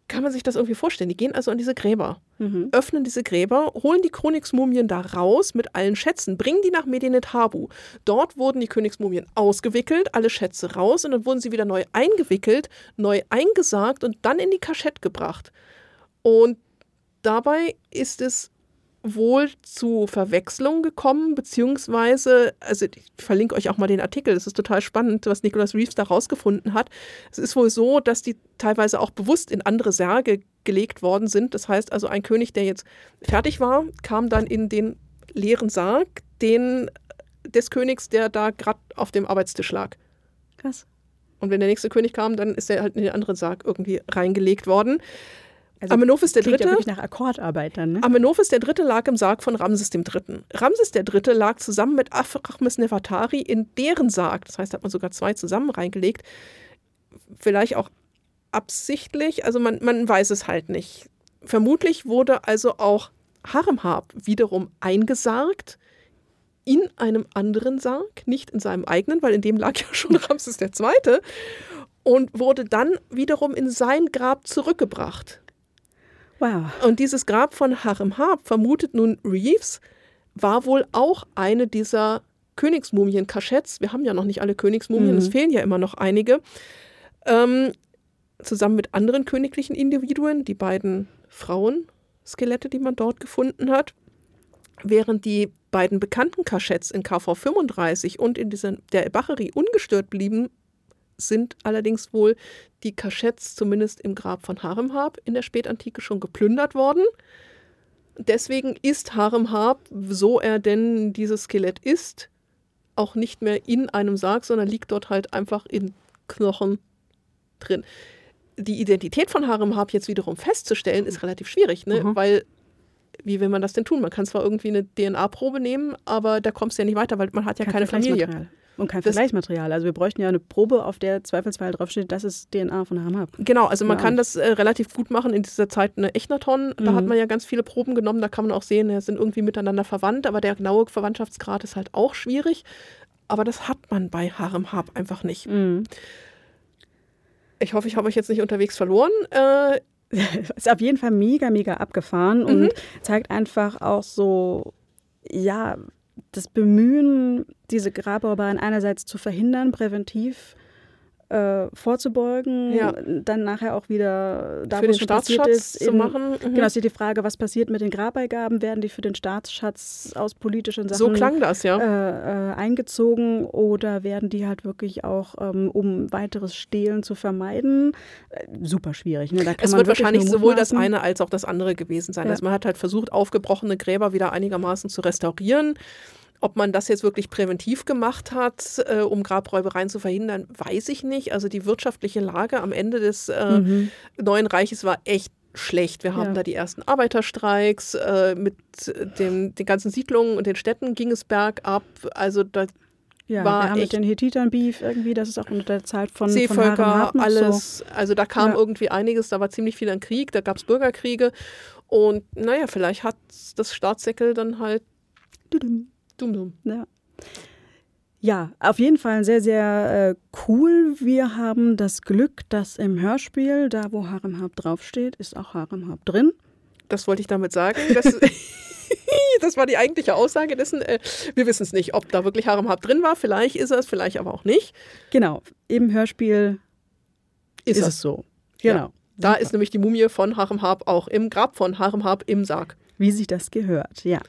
kann man sich das irgendwie vorstellen? Die gehen also an diese Gräber, öffnen diese Gräber, holen die Königsmumien da raus mit allen Schätzen, bringen die nach Medinet Habu. Dort wurden die Königsmumien ausgewickelt, alle Schätze raus und dann wurden sie wieder neu eingewickelt, neu eingesargt und dann in die Kaschette gebracht. Und dabei ist es wohl zu Verwechslungen gekommen, beziehungsweise, also ich verlinke euch auch mal den Artikel, das ist total spannend, was Nicholas Reeves da rausgefunden hat. Es ist wohl so, dass die teilweise auch bewusst in andere Särge gelegt worden sind. Das heißt also, ein König, der jetzt fertig war, kam dann in den leeren Sarg des Königs, der da gerade auf dem Arbeitstisch lag. Krass. Und wenn der nächste König kam, dann ist er halt in den anderen Sarg irgendwie reingelegt worden. Also Amenophis der klingt Dritte, ja wirklich nach Akkordarbeit dann, ne? Amenophis der Dritte lag im Sarg von Ramses III. Ramses der Dritte lag zusammen mit Afrachmes Nefertari in deren Sarg. Das heißt, da hat man sogar 2 zusammen reingelegt. Vielleicht auch absichtlich, also man weiß es halt nicht. Vermutlich wurde also auch Haremhab wiederum eingesargt in einem anderen Sarg, nicht in seinem eigenen, weil in dem lag ja schon Ramses II. Und wurde dann wiederum in sein Grab zurückgebracht. Wow. Und dieses Grab von Haremhab, vermutet nun Reeves, war wohl auch eine dieser Königsmumien-Kaschetts. Wir haben ja noch nicht alle Königsmumien, es fehlen ja immer noch einige. Zusammen mit anderen königlichen Individuen, die beiden Frauenskelette, die man dort gefunden hat. Während die beiden bekannten Kaschetts in KV 35 und in der Ebacherie ungestört blieben, sind allerdings wohl die Kaschetts zumindest im Grab von Haremhab in der Spätantike schon geplündert worden. Deswegen ist Haremhab, so er denn dieses Skelett ist, auch nicht mehr in einem Sarg, sondern liegt dort halt einfach in Knochen drin. Die Identität von Haremhab jetzt wiederum festzustellen, ist relativ schwierig, ne? Weil, wie will man das denn tun? Man kann zwar irgendwie eine DNA-Probe nehmen, aber da kommst du ja nicht weiter, weil man hat ja keine Familie. Und kein Vergleichsmaterial. Also wir bräuchten ja eine Probe, auf der zweifelsfall draufsteht, das ist DNA von Haremhab. Genau, also man kann das relativ gut machen. In dieser Zeit eine Echnaton, da hat man ja ganz viele Proben genommen, da kann man auch sehen, die sind irgendwie miteinander verwandt, aber der genaue Verwandtschaftsgrad ist halt auch schwierig. Aber das hat man bei Haremhab einfach nicht. Ich hoffe, ich habe euch jetzt nicht unterwegs verloren. Ist auf jeden Fall mega, mega abgefahren und zeigt einfach auch so, ja, das Bemühen, diese Grabräubereien einerseits zu verhindern, präventiv vorzubeugen, dann nachher auch wieder da, für wo den Staatsschatz zu machen. Genau, es ist die Frage, was passiert mit den Grabbeigaben? Werden die für den Staatsschatz aus politischen Sachen so klang das, ja. Eingezogen oder werden die halt wirklich auch, um weiteres Stehlen zu vermeiden? Super schwierig. Ne? Da kann es man wird wahrscheinlich sowohl das eine als auch das andere gewesen sein. Ja. Also man hat halt versucht, aufgebrochene Gräber wieder einigermaßen zu restaurieren. Ob man das jetzt wirklich präventiv gemacht hat, um Grabräubereien zu verhindern, weiß ich nicht. Also die wirtschaftliche Lage am Ende des Neuen Reiches war echt schlecht. Wir haben da die ersten Arbeiterstreiks, mit den ganzen Siedlungen und den Städten ging es bergab. Also da wir haben mit echt den Hethitern Beef irgendwie, das ist auch unter der Zeit von Seevölker, von alles. So. Also da kam irgendwie einiges, da war ziemlich viel an Krieg, da gab es Bürgerkriege. Und naja, vielleicht hat das Staatssäckel dann halt dumm. Ja, auf jeden Fall sehr, sehr cool. Wir haben das Glück, dass im Hörspiel, da wo Haremhab draufsteht, ist auch Haremhab drin. Das wollte ich damit sagen. Das war die eigentliche Aussage dessen. Wir wissen es nicht, ob da wirklich Haremhab drin war. Vielleicht ist es, vielleicht aber auch nicht. Genau, im Hörspiel ist es so. Genau. Ja. Da ist nämlich die Mumie von Haremhab auch im Grab von Haremhab im Sarg. Wie sich das gehört, ja.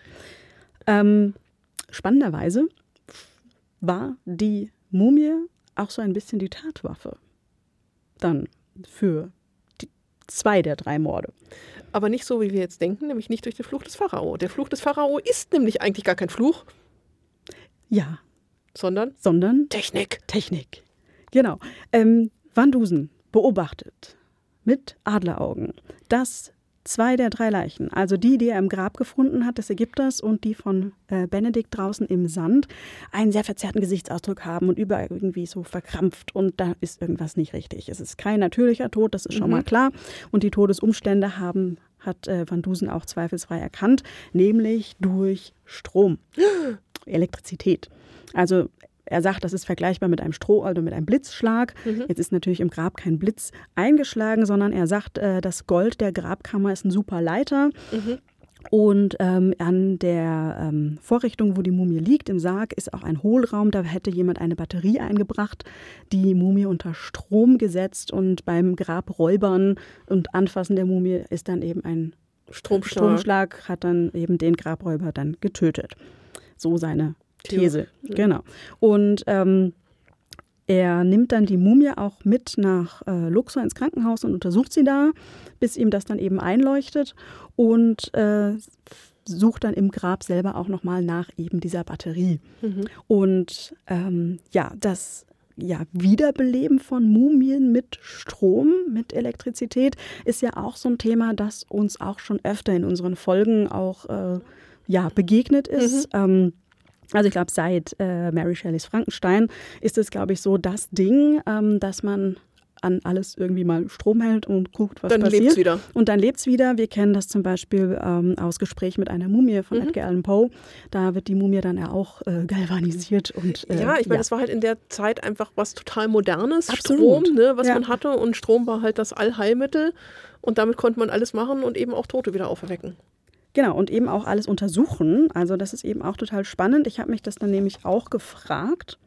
Spannenderweise war die Mumie auch so ein bisschen die Tatwaffe dann für 2 der 3 Morde. Aber nicht so, wie wir jetzt denken, nämlich nicht durch den Fluch des Pharao. Der Fluch des Pharao ist nämlich eigentlich gar kein Fluch. Ja. Sondern Technik. Genau. Van Dusen beobachtet mit Adleraugen, dass 2 der 3 Leichen, also die er im Grab gefunden hat, des Ägypters und die von Benedikt draußen im Sand, einen sehr verzerrten Gesichtsausdruck haben und überall irgendwie so verkrampft und da ist irgendwas nicht richtig. Es ist kein natürlicher Tod, das ist schon mal klar und die Todesumstände hat Van Dusen auch zweifelsfrei erkannt, nämlich durch Strom, Elektrizität. Also er sagt, das ist vergleichbar mit mit einem Blitzschlag. Jetzt ist natürlich im Grab kein Blitz eingeschlagen, sondern er sagt, das Gold der Grabkammer ist ein super Leiter. Und an der Vorrichtung, wo die Mumie liegt, im Sarg, ist auch ein Hohlraum. Da hätte jemand eine Batterie eingebracht, die Mumie unter Strom gesetzt. Und beim Grabräubern und Anfassen der Mumie ist dann eben ein Stromschlag, hat dann eben den Grabräuber dann getötet. So seine These. Ja. Genau. Und er nimmt dann die Mumie auch mit nach Luxor ins Krankenhaus und untersucht sie da, bis ihm das dann eben einleuchtet und sucht dann im Grab selber auch nochmal nach eben dieser Batterie. Und das Wiederbeleben von Mumien mit Strom, mit Elektrizität ist ja auch so ein Thema, das uns auch schon öfter in unseren Folgen auch begegnet ist. Also ich glaube, seit Mary Shelleys Frankenstein ist es, glaube ich, so das Ding, dass man an alles irgendwie mal Strom hält und guckt, was passiert. Dann lebt's wieder. Und dann lebt's wieder. Wir kennen das zum Beispiel aus Gespräch mit einer Mumie von Edgar Allan Poe. Da wird die Mumie dann ja auch galvanisiert. Und, ich meine, das war halt in der Zeit einfach was total Modernes. Absolut. Strom, was man hatte. Und Strom war halt das Allheilmittel. Und damit konnte man alles machen und eben auch Tote wieder auferwecken. Genau, und eben auch alles untersuchen. Also das ist eben auch total spannend. Ich habe mich das dann nämlich auch gefragt,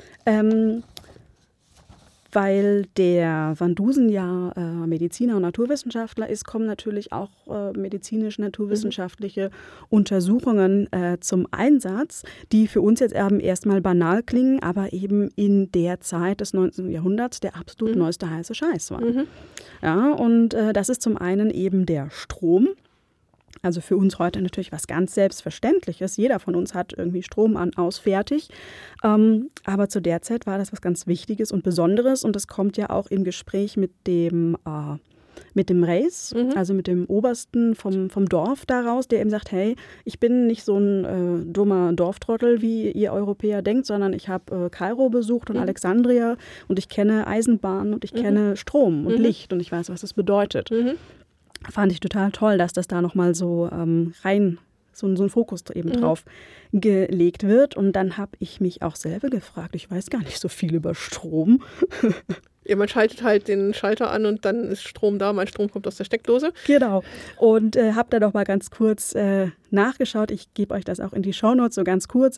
weil der Van Dusen ja Mediziner und Naturwissenschaftler ist, kommen natürlich auch medizinisch-naturwissenschaftliche Untersuchungen zum Einsatz, die für uns jetzt erstmal banal klingen, aber eben in der Zeit des 19. Jahrhunderts der absolut neueste heiße Scheiß waren. Ja, und das ist zum einen eben der Strom. Also für uns heute natürlich was ganz Selbstverständliches. Jeder von uns hat irgendwie Strom an, aus, fertig. Aber zu der Zeit war das was ganz Wichtiges und Besonderes. Und das kommt ja auch im Gespräch mit dem Reis, also mit dem Obersten vom Dorf daraus, der eben sagt, hey, ich bin nicht so ein dummer Dorftrottel, wie ihr Europäer denkt, sondern ich habe Kairo besucht und Alexandria und ich kenne Eisenbahn und ich kenne Strom und Licht und ich weiß, was das bedeutet. Fand ich total toll, dass das da nochmal so so ein Fokus eben drauf gelegt wird. Und dann habe ich mich auch selber gefragt, ich weiß gar nicht so viel über Strom. Ja, man schaltet halt den Schalter an und dann ist Strom da, mein Strom kommt aus der Steckdose. Genau. Und habe da noch mal ganz kurz nachgeschaut. Ich gebe euch das auch in die Shownotes so ganz kurz.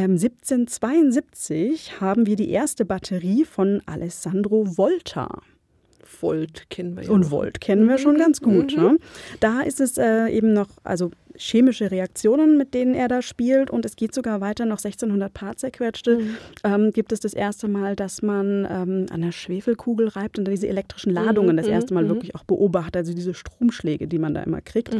1772 haben wir die erste Batterie von Alessandro Volta. Volt kennen wir ja. Und Volt kennen wir schon ganz gut. Ne? Da ist es eben noch, also chemische Reaktionen, mit denen er da spielt. Und es geht sogar weiter, noch 1600 Paar zerquetschte. Gibt es das erste Mal, dass man an einer Schwefelkugel reibt und diese elektrischen Ladungen das erste Mal wirklich auch beobachtet. Also diese Stromschläge, die man da immer kriegt.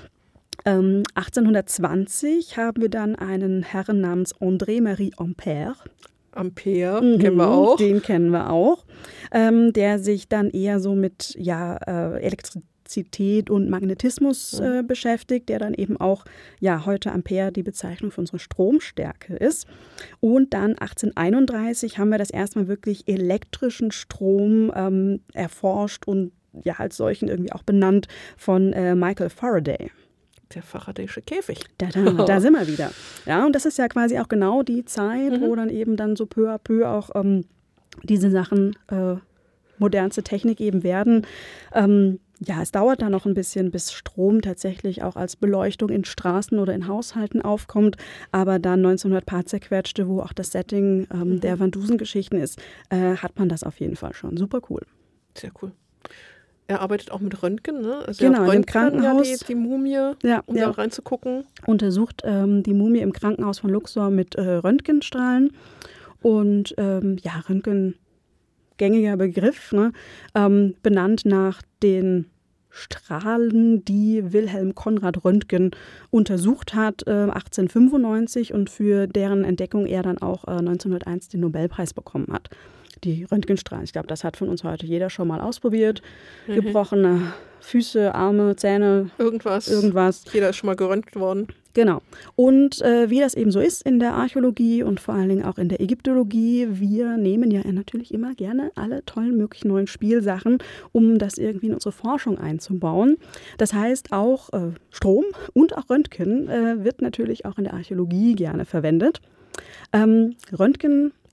1820 haben wir dann einen Herrn namens André-Marie Ampère. Ampere, kennen wir auch. Den kennen wir auch. Der sich dann eher so mit Elektrizität und Magnetismus beschäftigt, der dann eben auch heute Ampere die Bezeichnung für unsere Stromstärke ist. Und dann 1831 haben wir das erstmal wirklich elektrischen Strom erforscht und als solchen irgendwie auch benannt von Michael Faraday. Der Faraday'sche Käfig. Da sind wir wieder. Ja, und das ist ja quasi auch genau die Zeit, wo dann eben dann so peu à peu auch diese Sachen modernste Technik eben werden. Es dauert da noch ein bisschen, bis Strom tatsächlich auch als Beleuchtung in Straßen oder in Haushalten aufkommt. Aber dann 1900 Paar zerquetschte, wo auch das Setting der Van Dusen-Geschichten ist, hat man das auf jeden Fall schon. Super cool. Sehr cool. Er arbeitet auch mit Röntgen, ne? Also genau, im Krankenhaus. Die Mumie, um da reinzugucken. Untersucht die Mumie im Krankenhaus von Luxor mit Röntgenstrahlen. Und Röntgen, gängiger Begriff, ne? Benannt nach den Strahlen, die Wilhelm Conrad Röntgen untersucht hat, 1895 und für deren Entdeckung er dann auch 1901 den Nobelpreis bekommen hat. Die Röntgenstrahlen, ich glaube, das hat von uns heute jeder schon mal ausprobiert. Gebrochene Füße, Arme, Zähne. Irgendwas. Jeder ist schon mal geröntgt worden. Genau. Und wie das eben so ist in der Archäologie und vor allen Dingen auch in der Ägyptologie, wir nehmen ja natürlich immer gerne alle tollen möglichen neuen Spielsachen, um das irgendwie in unsere Forschung einzubauen. Das heißt, auch Strom und auch Röntgen wird natürlich auch in der Archäologie gerne verwendet. Röntgen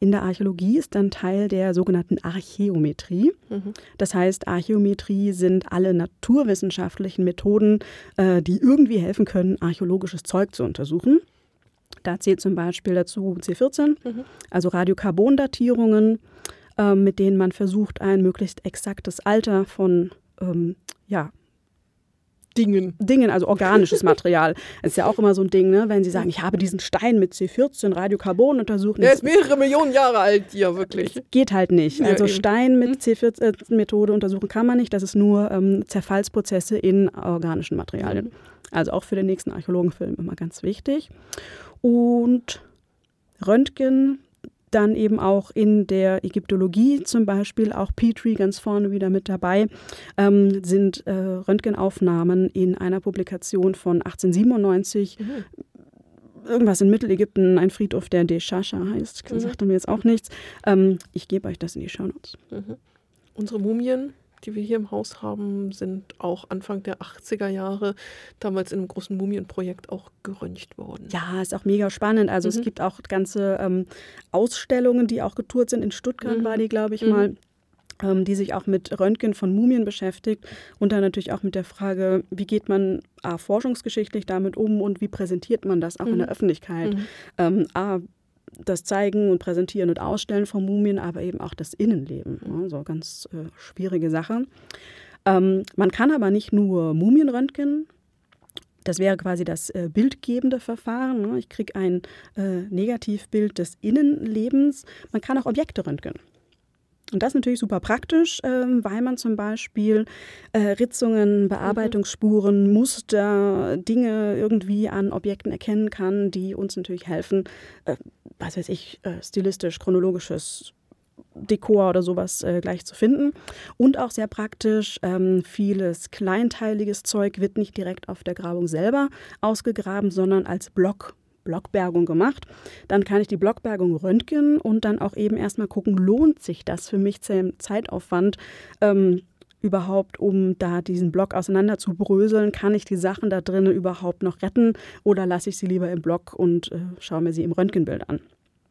in der Archäologie ist dann Teil der sogenannten Archäometrie. Das heißt, Archäometrie sind alle naturwissenschaftlichen Methoden, die irgendwie helfen können, archäologisches Zeug zu untersuchen. Da zählt zum Beispiel dazu C14, also Radiokarbondatierungen, mit denen man versucht, ein möglichst exaktes Alter von Dingen, also organisches Material. Das ist ja auch immer so ein Ding, ne? Wenn Sie sagen, ich habe diesen Stein mit C14 Radiokarbon untersucht. Der ist mehrere Millionen Jahre alt, ja wirklich. Geht halt nicht. Ja, also eben. Stein mit C14-Methode untersuchen kann man nicht. Das ist nur Zerfallsprozesse in organischen Materialien. Also auch für den nächsten Archäologenfilm immer ganz wichtig. Und Röntgen dann eben auch in der Ägyptologie zum Beispiel, auch Petrie ganz vorne wieder mit dabei, sind Röntgenaufnahmen in einer Publikation von 1897, irgendwas in Mittelägypten, ein Friedhof, der Deshasha heißt, sagt mir jetzt auch nichts. Ich gebe euch das in die Shownotes. Unsere Mumien, die wir hier im Haus haben, sind auch Anfang der 80er Jahre damals in einem großen Mumienprojekt auch geröntgt worden. Ja, ist auch mega spannend. Also es gibt auch ganze Ausstellungen, die auch getourt sind. In Stuttgart war die, glaube ich, mal, die sich auch mit Röntgen von Mumien beschäftigt und dann natürlich auch mit der Frage, wie geht man forschungsgeschichtlich damit um und wie präsentiert man das auch in der Öffentlichkeit. Das Zeigen und Präsentieren und Ausstellen von Mumien, aber eben auch das Innenleben. So ganz schwierige Sache. Man kann aber nicht nur Mumien röntgen. Das wäre quasi das bildgebende Verfahren. Ne? Ich kriege ein Negativbild des Innenlebens. Man kann auch Objekte röntgen. Und das ist natürlich super praktisch, weil man zum Beispiel Ritzungen, Bearbeitungsspuren, Muster, Dinge irgendwie an Objekten erkennen kann, die uns natürlich helfen, was weiß ich, stilistisch, chronologisches Dekor oder sowas gleich zu finden. Und auch sehr praktisch, vieles kleinteiliges Zeug wird nicht direkt auf der Grabung selber ausgegraben, sondern als Blockbergung gemacht. Dann kann ich die Blockbergung röntgen und dann auch eben erstmal gucken, lohnt sich das für mich zum Zeitaufwand überhaupt, um da diesen Block auseinander zu bröseln? Kann ich die Sachen da drinnen überhaupt noch retten oder lasse ich sie lieber im Block und schaue mir sie im Röntgenbild an?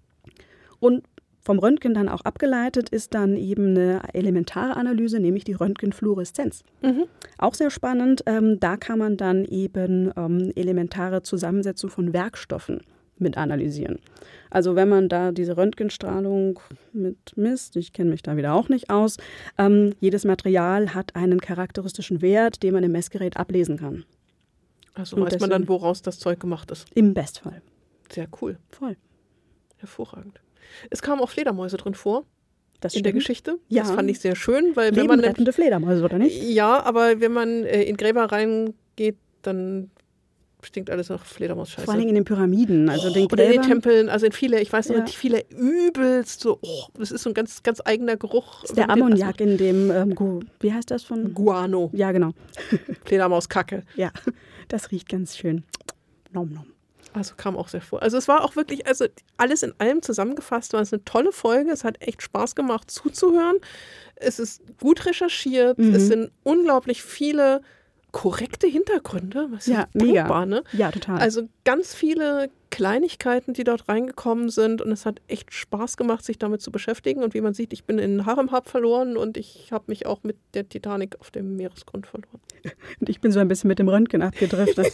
Und vom Röntgen dann auch abgeleitet ist dann eben eine elementare Analyse, nämlich die Röntgenfluoreszenz. Auch sehr spannend. Da kann man dann eben elementare Zusammensetzung von Werkstoffen mit analysieren. Also wenn man da diese Röntgenstrahlung mit misst, ich kenne mich da wieder auch nicht aus, jedes Material hat einen charakteristischen Wert, den man im Messgerät ablesen kann. Also weiß man dann, woraus das Zeug gemacht ist. Im Bestfall. Sehr cool. Voll. Hervorragend. Es kamen auch Fledermäuse drin vor. Das in der Geschichte. Ja. Das fand ich sehr schön. Weil Lebenrettende Fledermäuse, oder nicht? Ja, aber wenn man in Gräber reingeht, dann stinkt alles nach Fledermausscheiße. Vor allem in den Pyramiden. Also den oder in den Gräbern. Tempeln, also in viele, ich weiß noch, viele übelst so, das ist so ein ganz, ganz eigener Geruch. Das ist der Ammoniak in dem, wie heißt das von? Guano. Ja, genau. Fledermauskacke. Ja, das riecht ganz schön. Nom, nom. Also kam auch sehr vor. Also es war auch wirklich, also alles in allem zusammengefasst, war es eine tolle Folge. Es hat echt Spaß gemacht zuzuhören. Es ist gut recherchiert. Es sind unglaublich viele korrekte Hintergründe. Was ja, ist mega. Dankbar, ne? Ja, total. Also ganz viele Kleinigkeiten, die dort reingekommen sind und es hat echt Spaß gemacht, sich damit zu beschäftigen und wie man sieht, ich bin in Haremhab verloren und ich habe mich auch mit der Titanic auf dem Meeresgrund verloren. Und ich bin so ein bisschen mit dem Röntgen abgedriftet.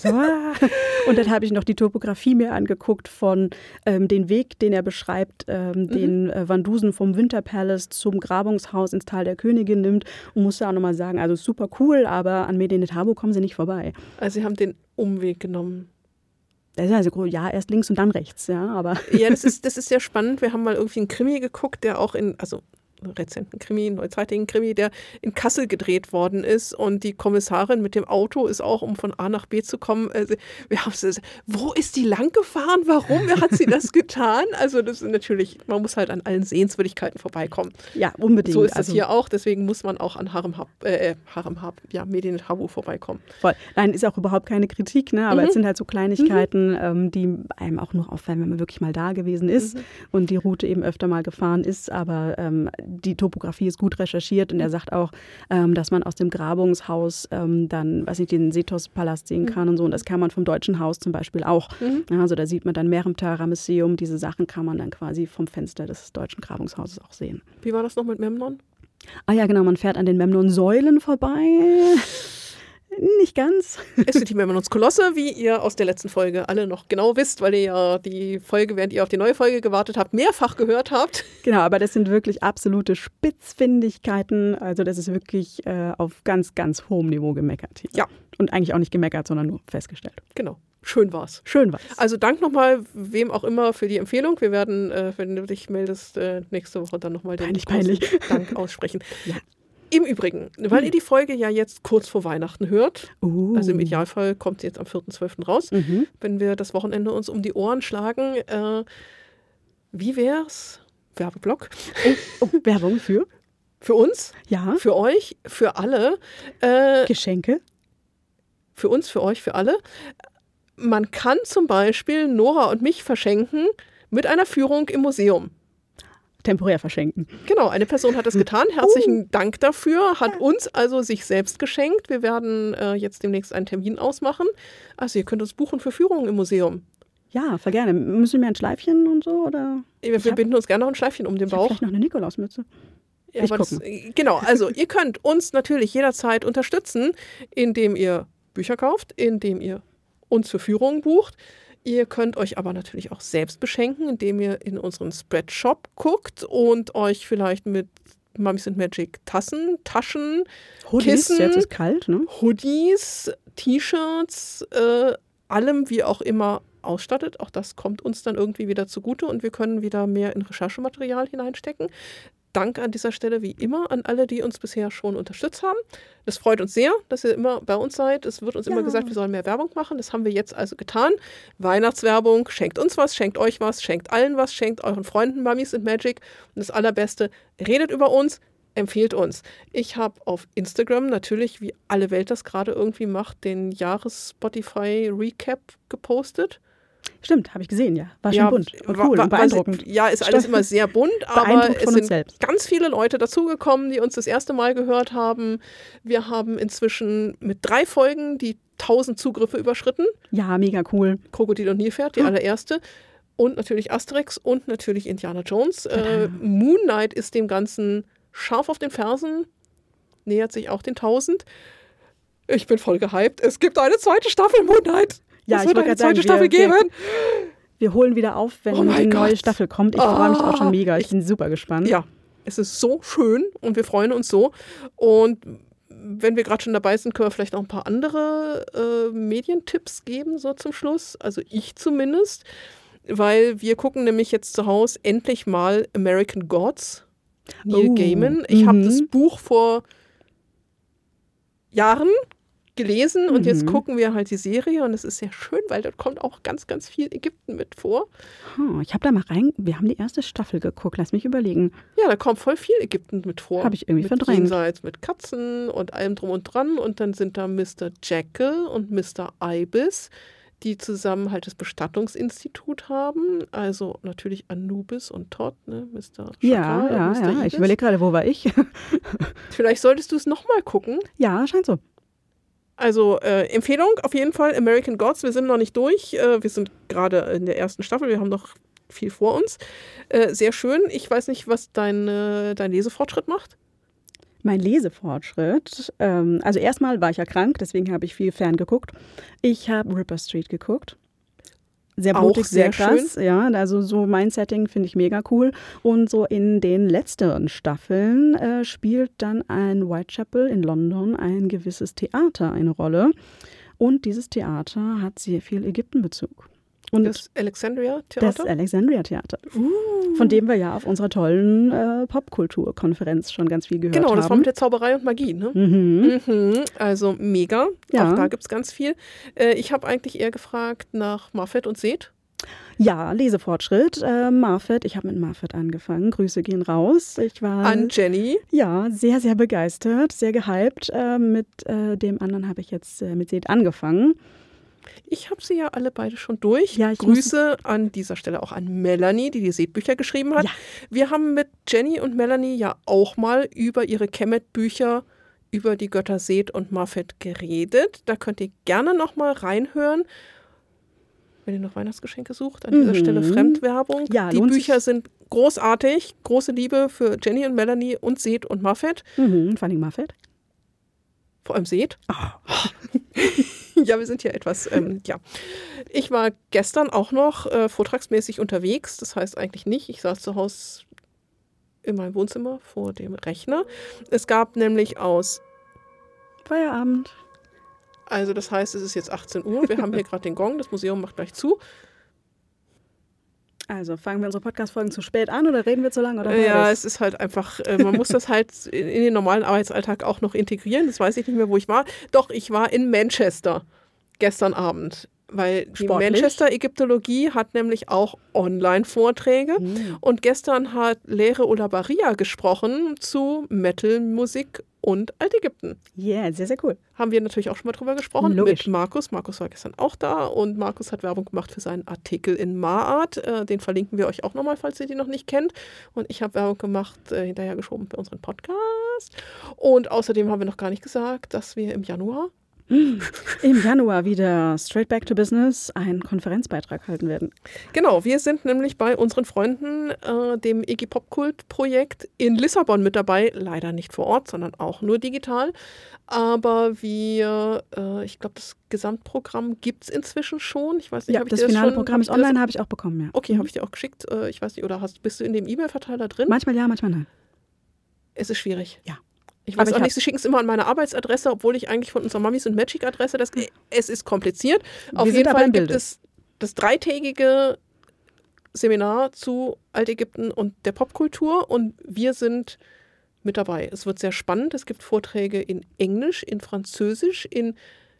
Und dann habe ich noch die Topografie mir angeguckt von den Weg, den er beschreibt, den Van Dusen vom Winter Palace zum Grabungshaus ins Tal der Königin nimmt und musste auch nochmal sagen, also super cool, aber an Medinet Habu kommen sie nicht vorbei. Also sie haben den Umweg genommen. Das ist also, ja, erst links und dann rechts, ja, aber. Ja, das ist sehr spannend. Wir haben mal irgendwie einen Krimi geguckt, der auch also rezenten Krimi, neuzeitigen Krimi, der in Kassel gedreht worden ist und die Kommissarin mit dem Auto ist auch, um von A nach B zu kommen. Wir haben wo ist die lang gefahren? Warum? Wer hat sie das getan? Also das ist natürlich, man muss halt an allen Sehenswürdigkeiten vorbeikommen. Ja, unbedingt. So ist das hier auch, deswegen muss man auch an Haremhab, Medinet Habu vorbeikommen. Voll. Nein, ist auch überhaupt keine Kritik, ne? Aber es sind halt so Kleinigkeiten, die einem auch nur auffallen, wenn man wirklich mal da gewesen ist und die Route eben öfter mal gefahren ist, aber die Topografie ist gut recherchiert und er sagt auch, dass man aus dem Grabungshaus dann, den Sethos-Palast sehen kann und so. Und das kann man vom Deutschen Haus zum Beispiel auch. Ja, also da sieht man dann Meremtar, Ramesseum, diese Sachen kann man dann quasi vom Fenster des Deutschen Grabungshauses auch sehen. Wie war das noch mit Memnon? Ah ja, genau, man fährt an den Memnon-Säulen vorbei. Nicht ganz. Es sind die Memnons-Kolosse, wie ihr aus der letzten Folge alle noch genau wisst, weil ihr ja die Folge, während ihr auf die neue Folge gewartet habt, mehrfach gehört habt. Genau, aber das sind wirklich absolute Spitzfindigkeiten. Also das ist wirklich auf ganz, ganz hohem Niveau gemeckert hier. Ja. Und eigentlich auch nicht gemeckert, sondern nur festgestellt. Genau. Schön war's. Schön war's. Also Dank nochmal, wem auch immer, für die Empfehlung. Wir werden, wenn du dich meldest, nächste Woche dann nochmal den Dank aussprechen. Ja. Im Übrigen, weil ihr die Folge ja jetzt kurz vor Weihnachten hört, also im Idealfall kommt sie jetzt am 4.12. raus, wenn wir das Wochenende uns um die Ohren schlagen, wie wär's? Werbeblock. Werbung für? Für uns, ja. Für euch, für alle. Geschenke? Für uns, für euch, für alle. Man kann zum Beispiel Nora und mich verschenken mit einer Führung im Museum. Temporär verschenken. Genau, eine Person hat es getan. Herzlichen Dank dafür. Hat uns also sich selbst geschenkt. Wir werden jetzt demnächst einen Termin ausmachen. Also ihr könnt uns buchen für Führungen im Museum. Ja, voll gerne. Müssen wir ein Schleifchen und so? Oder? Wir binden uns gerne noch ein Schleifchen um den Bauch. Vielleicht noch eine Nikolausmütze. Ja, genau, also ihr könnt uns natürlich jederzeit unterstützen, indem ihr Bücher kauft, indem ihr uns für Führungen bucht. Ihr könnt euch aber natürlich auch selbst beschenken, indem ihr in unseren Spreadshop guckt und euch vielleicht mit Mummies and Magic Tassen, Taschen, Hoodies, Kissen, jetzt ist kalt, ne? Hoodies, T-Shirts, allem wie auch immer ausstattet. Auch das kommt uns dann irgendwie wieder zugute und wir können wieder mehr in Recherchematerial hineinstecken. Dank an dieser Stelle wie immer an alle, die uns bisher schon unterstützt haben. Das freut uns sehr, dass ihr immer bei uns seid. Es wird uns immer gesagt, wir sollen mehr Werbung machen. Das haben wir jetzt also getan. Weihnachtswerbung, schenkt uns was, schenkt euch was, schenkt allen was, schenkt euren Freunden Mummies and Magic. Und das Allerbeste, redet über uns, empfehlt uns. Ich habe auf Instagram natürlich, wie alle Welt das gerade irgendwie macht, den Jahres-Spotify-Recap gepostet. Stimmt, habe ich gesehen, ja. War schon bunt und cool und beeindruckend. Ja, ist alles immer sehr bunt, aber es sind selbst. Ganz viele Leute dazugekommen, die uns das erste Mal gehört haben. Wir haben inzwischen mit 3 Folgen die 1000 Zugriffe überschritten. Ja, mega cool. Krokodil und Nilpferd, die allererste. Und natürlich Asterix und natürlich Indiana Jones. Moon Knight ist dem Ganzen scharf auf den Fersen, nähert sich auch den 1000. Ich bin voll gehypt. Es gibt eine zweite Staffel Moon Knight. Ja, ich wollte gerade sagen, Staffel geben. Wir holen wieder auf, wenn die neue Staffel kommt. Ich freue mich auch schon mega. Ich bin super gespannt. Ja, es ist so schön und wir freuen uns so. Und wenn wir gerade schon dabei sind, können wir vielleicht noch ein paar andere Medientipps geben, so zum Schluss. Also ich zumindest, weil wir gucken nämlich jetzt zu Hause endlich mal American Gods, Neil Gaiman. Ich habe das Buch vor Jahren gelesen und jetzt gucken wir halt die Serie und es ist sehr schön, weil dort kommt auch ganz, ganz viel Ägypten mit vor. Ich habe da mal wir haben die erste Staffel geguckt, lass mich überlegen. Ja, da kommt voll viel Ägypten mit vor. Habe ich irgendwie verdrängt. Jenseits mit Katzen und allem drum und dran und dann sind da Mr. Jekyll und Mr. Ibis, die zusammen halt das Bestattungsinstitut haben, also natürlich Anubis und Todd, ne, Mr. Chakal Ja, und Mr. Ibis. Ich überlege gerade, wo war ich? Vielleicht solltest du es nochmal gucken. Ja, scheint so. Also Empfehlung auf jeden Fall, American Gods, wir sind noch nicht durch, wir sind gerade in der ersten Staffel, wir haben noch viel vor uns. Sehr schön, ich weiß nicht, was dein Lesefortschritt macht. Mein Lesefortschritt, also erstmal war ich ja krank, deswegen habe ich viel ferngeguckt. Ich habe Ripper Street geguckt. Sehr blutig, sehr krass. Schön. Ja, also so mein Setting finde ich mega cool. Und so in den letzteren Staffeln spielt dann ein Whitechapel in London ein gewisses Theater eine Rolle. Und dieses Theater hat sehr viel Ägyptenbezug. Und das Alexandria-Theater? Das Alexandria-Theater. Von dem wir ja auf unserer tollen Popkulturkonferenz schon ganz viel gehört haben. Genau, das war mit der Zauberei und Magie, ne? Also mega. Ja. Auch da gibt es ganz viel. Ich habe eigentlich eher gefragt nach Marfett und Seth. Ja, Lesefortschritt. Marfett, ich habe mit Marfett angefangen. Grüße gehen raus. Ich war an Jenny. Ja, sehr, sehr begeistert, sehr gehypt. Mit dem anderen habe ich jetzt mit Seth angefangen. Ich habe sie ja alle beide schon durch. Ja, Grüße an dieser Stelle auch an Melanie, die Seth-Bücher geschrieben hat. Ja. Wir haben mit Jenny und Melanie ja auch mal über ihre Kemet-Bücher über die Götter Seth und Mafet geredet. Da könnt ihr gerne noch mal reinhören. Wenn ihr noch Weihnachtsgeschenke sucht, an dieser Stelle Fremdwerbung. Ja, die lohnt Bücher sich. sind großartig. Große Liebe für Jenny und Melanie und Seth und Mafet. Vor allem Mafet. Vor allem Seth. Ja, wir sind hier etwas, ja. Ich war gestern auch noch vortragsmäßig unterwegs. Das heißt eigentlich nicht. Ich saß zu Hause in meinem Wohnzimmer vor dem Rechner. Es gab nämlich Feierabend. also das heißt, es ist jetzt 18 Uhr. Wir haben hier gerade den Gong. Das Museum macht gleich zu. Also fangen wir unsere Podcast-Folgen zu spät an oder reden wir zu lange? Oder Ja, beides? es ist halt einfach, man muss das halt in den normalen Arbeitsalltag auch noch integrieren. Das weiß ich nicht mehr, wo ich war. Doch, ich war in Manchester gestern Abend, weil die Sportlich. Manchester Ägyptologie hat nämlich auch Online-Vorträge. Und gestern hat Lere Olabaria gesprochen zu Metal-Musik und Altägypten. Yeah, sehr, sehr cool. Haben wir natürlich auch schon mal drüber gesprochen Logisch. mit Markus. Markus war gestern auch da und Markus hat Werbung gemacht für seinen Artikel in Maat. Den verlinken wir euch auch nochmal, falls ihr die noch nicht kennt. Und ich habe Werbung gemacht, hinterhergeschoben für unseren Podcast. Und außerdem haben wir noch gar nicht gesagt, dass wir im Januar Im Januar wieder Straight Back to Business einen Konferenzbeitrag halten werden. Genau, wir sind nämlich bei unseren Freunden, dem Iggy Pop Kult Projekt in Lissabon mit dabei. Leider nicht vor Ort, sondern auch nur digital. Aber wir, ich glaube, das Gesamtprogramm gibt es inzwischen schon. Ich weiß nicht, Ja, hab ich das dir finale schon- Programm hab ist ich dir das- online, habe ich auch bekommen, ja. Okay, habe ich dir auch geschickt. Ich weiß nicht, oder bist du in dem E-Mail-Verteiler drin? Manchmal ja, manchmal nein. Es ist schwierig. Ja. Ich Aber weiß ich auch nicht, hab's. sie schicken es immer an meine Arbeitsadresse, obwohl ich eigentlich von unserer Mummies und Magic-Adresse, es ist kompliziert. Auf Wir sind jeden aber Fall im gibt Bilde. es das 3-tägige Seminar zu Altägypten und der Popkultur und wir sind mit dabei. Es wird sehr spannend. Es gibt Vorträge in Englisch, in Französisch, in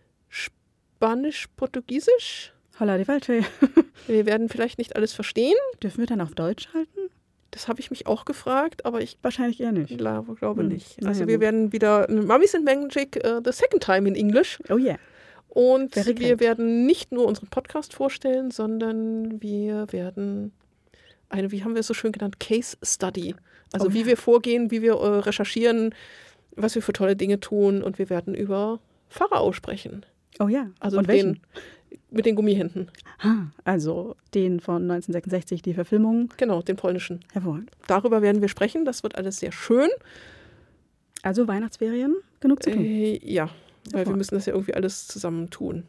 Spanisch, Portugiesisch. Holla die Waldfee. Wir werden vielleicht nicht alles verstehen. Dürfen wir dann auf Deutsch halten? Das habe ich mich auch gefragt, aber ich Wahrscheinlich eher nicht. glaube nicht. Na Also ja, wir gut. werden wieder Mummies and Magic the second time in English. Oh yeah. Und Very wir great. werden nicht nur unseren Podcast vorstellen, sondern wir werden eine, wie haben wir es so schön genannt, Case Study. Also Oh wie ja. wir vorgehen, wie wir recherchieren, was wir für tolle Dinge tun. Und wir werden über Pharao sprechen. Oh ja. Also Und welchen? mit den Gummihänden. Also den von 1966, die Verfilmung. Genau, den polnischen. Hervorragend. Darüber werden wir sprechen. Das wird alles sehr schön. Also Weihnachtsferien, genug zu tun. Ja, weil wir Hervorragend. müssen das ja irgendwie alles zusammen tun.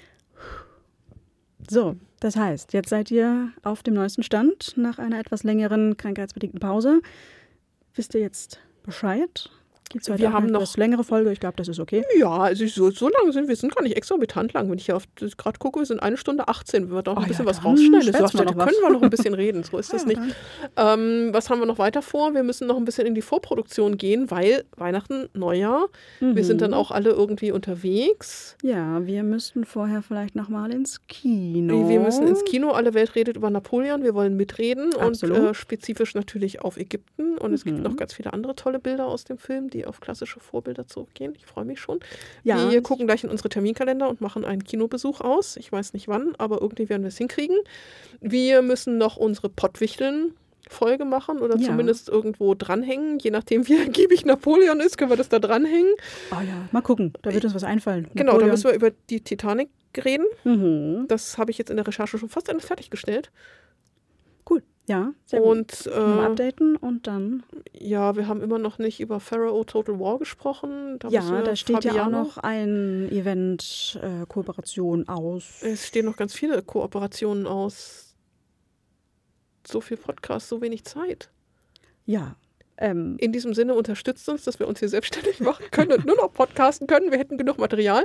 So, das heißt, jetzt seid ihr auf dem neuesten Stand nach einer etwas längeren krankheitsbedingten Pause. Wisst ihr jetzt Bescheid? Gibt es heute Wir auch haben eine noch- etwas längere Folge? Ich glaube, das ist okay. Ja, also so lange sind wir sind gar nicht exorbitant lang. Wenn ich hier gerade gucke, wir sind 1:18. Wenn wir da noch ein Ah bisschen ja, was dann rausschneiden, schwätzen das wir noch können was. wir noch ein bisschen reden. So ist das Ja, nicht. Was haben wir noch weiter vor? Wir müssen noch ein bisschen in die Vorproduktion gehen, weil Weihnachten, Neujahr, wir sind dann auch alle irgendwie unterwegs. Ja, wir müssten vorher vielleicht nochmal ins Kino. Wir müssen ins Kino, alle Welt redet über Napoleon, wir wollen mitreden Absolut. und spezifisch natürlich auf Ägypten. Und es gibt noch ganz viele andere tolle Bilder aus dem Film, die auf klassische Vorbilder zurückgehen. Ich freue mich schon. Ja, Wir gucken gleich in unsere Terminkalender und machen einen Kinobesuch aus. Ich weiß nicht wann, aber irgendwie werden wir es hinkriegen. Wir müssen noch unsere Pottwichteln-Folge machen oder Ja. zumindest irgendwo dranhängen. Je nachdem, wie ergiebig Napoleon ist, können wir das da dranhängen. Oh ja, mal gucken. Da wird uns was einfallen. Genau, da Napoleon. müssen wir über die Titanic reden. Mhm. Das habe ich jetzt in der Recherche schon fast alles fertiggestellt. Cool. Ja, sehr gut. Und Mal updaten und dann. ja, wir haben immer noch nicht über Pharaoh Total War gesprochen. Da müssen Ja, wir da steht ja auch Fabiano- noch ein Event, Kooperation aus. Es stehen noch ganz viele Kooperationen aus. So viel Podcast, so wenig Zeit. Ja. In diesem Sinne unterstützt uns, dass wir uns hier selbstständig machen können und nur noch podcasten können. Wir hätten genug Material.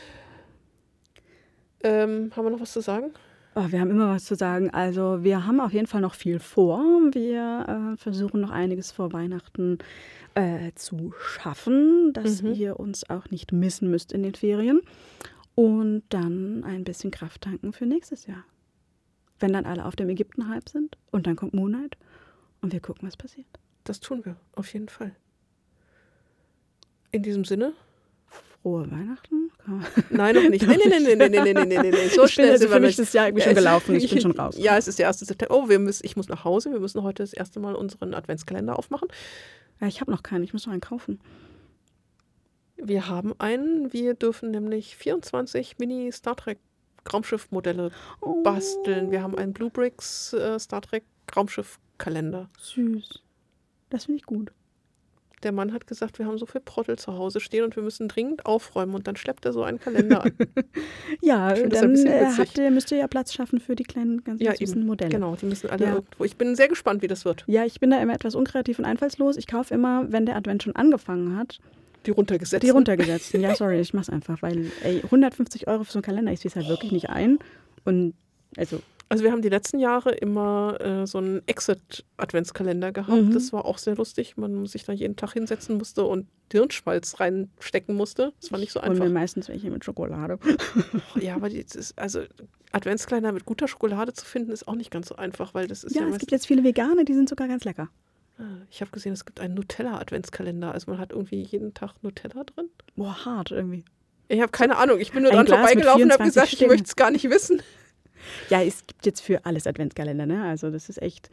Haben wir noch was zu sagen? Oh, wir haben immer was zu sagen. Also wir haben auf jeden Fall noch viel vor. Wir versuchen noch einiges vor Weihnachten zu schaffen, dass ihr uns auch nicht missen müsst in den Ferien. Und dann ein bisschen Kraft tanken für nächstes Jahr. Wenn dann alle auf dem Ägypten-Hype sind und dann kommt Moonlight und wir gucken, was passiert. Das tun wir, auf jeden Fall. In diesem Sinne, Frohe Weihnachten? Nein, noch nicht. Nee. So schnell sind wir für mich ist das Jahr irgendwie schon gelaufen. Ich bin schon raus. Ja, es ist der 1. September. Oh, ich muss nach Hause. Wir müssen heute das erste Mal unseren Adventskalender aufmachen. Ja, ich habe noch keinen. Ich muss noch einen kaufen. Wir haben einen. Wir dürfen nämlich 24 Mini-Star Trek Raumschiff-Modelle basteln. Wir haben einen Blue Bricks Star Trek Raumschiff-Kalender. Süß. Das finde ich gut. Der Mann hat gesagt, wir haben so viel Prottel zu Hause stehen und wir müssen dringend aufräumen. Und dann schleppt er so einen Kalender an. Ja, dann müsst ihr ja Platz schaffen für die kleinen, ganz süßen Modelle. Genau, die müssen alle irgendwo. Ich bin sehr gespannt, wie das wird. Ja, ich bin da immer etwas unkreativ und einfallslos. Ich kaufe immer, wenn der Advent schon angefangen hat. Die runtergesetzten. Die runtergesetzten, ja, sorry, ich mach's einfach. Weil 150 € für so einen Kalender, ich sehe es halt wirklich nicht ein. Und also wir haben die letzten Jahre immer so einen Exit-Adventskalender gehabt. Das war auch sehr lustig. Man sich da jeden Tag hinsetzen musste und Hirnschmalz reinstecken musste. Das war nicht so einfach. Und mir meistens welche mit Schokolade. Ja, aber Adventskalender mit guter Schokolade zu finden, ist auch nicht ganz so einfach, weil das ist es gibt jetzt viele Vegane, die sind sogar ganz lecker. Ich habe gesehen, es gibt einen Nutella-Adventskalender. Also man hat irgendwie jeden Tag Nutella drin. Boah, hart irgendwie. Ich habe keine Ahnung. Ich bin nur dran vorbeigelaufen und habe gesagt, ich möchte es gar nicht wissen. Ja, es gibt jetzt für alles Adventskalender, ne? Also das ist echt,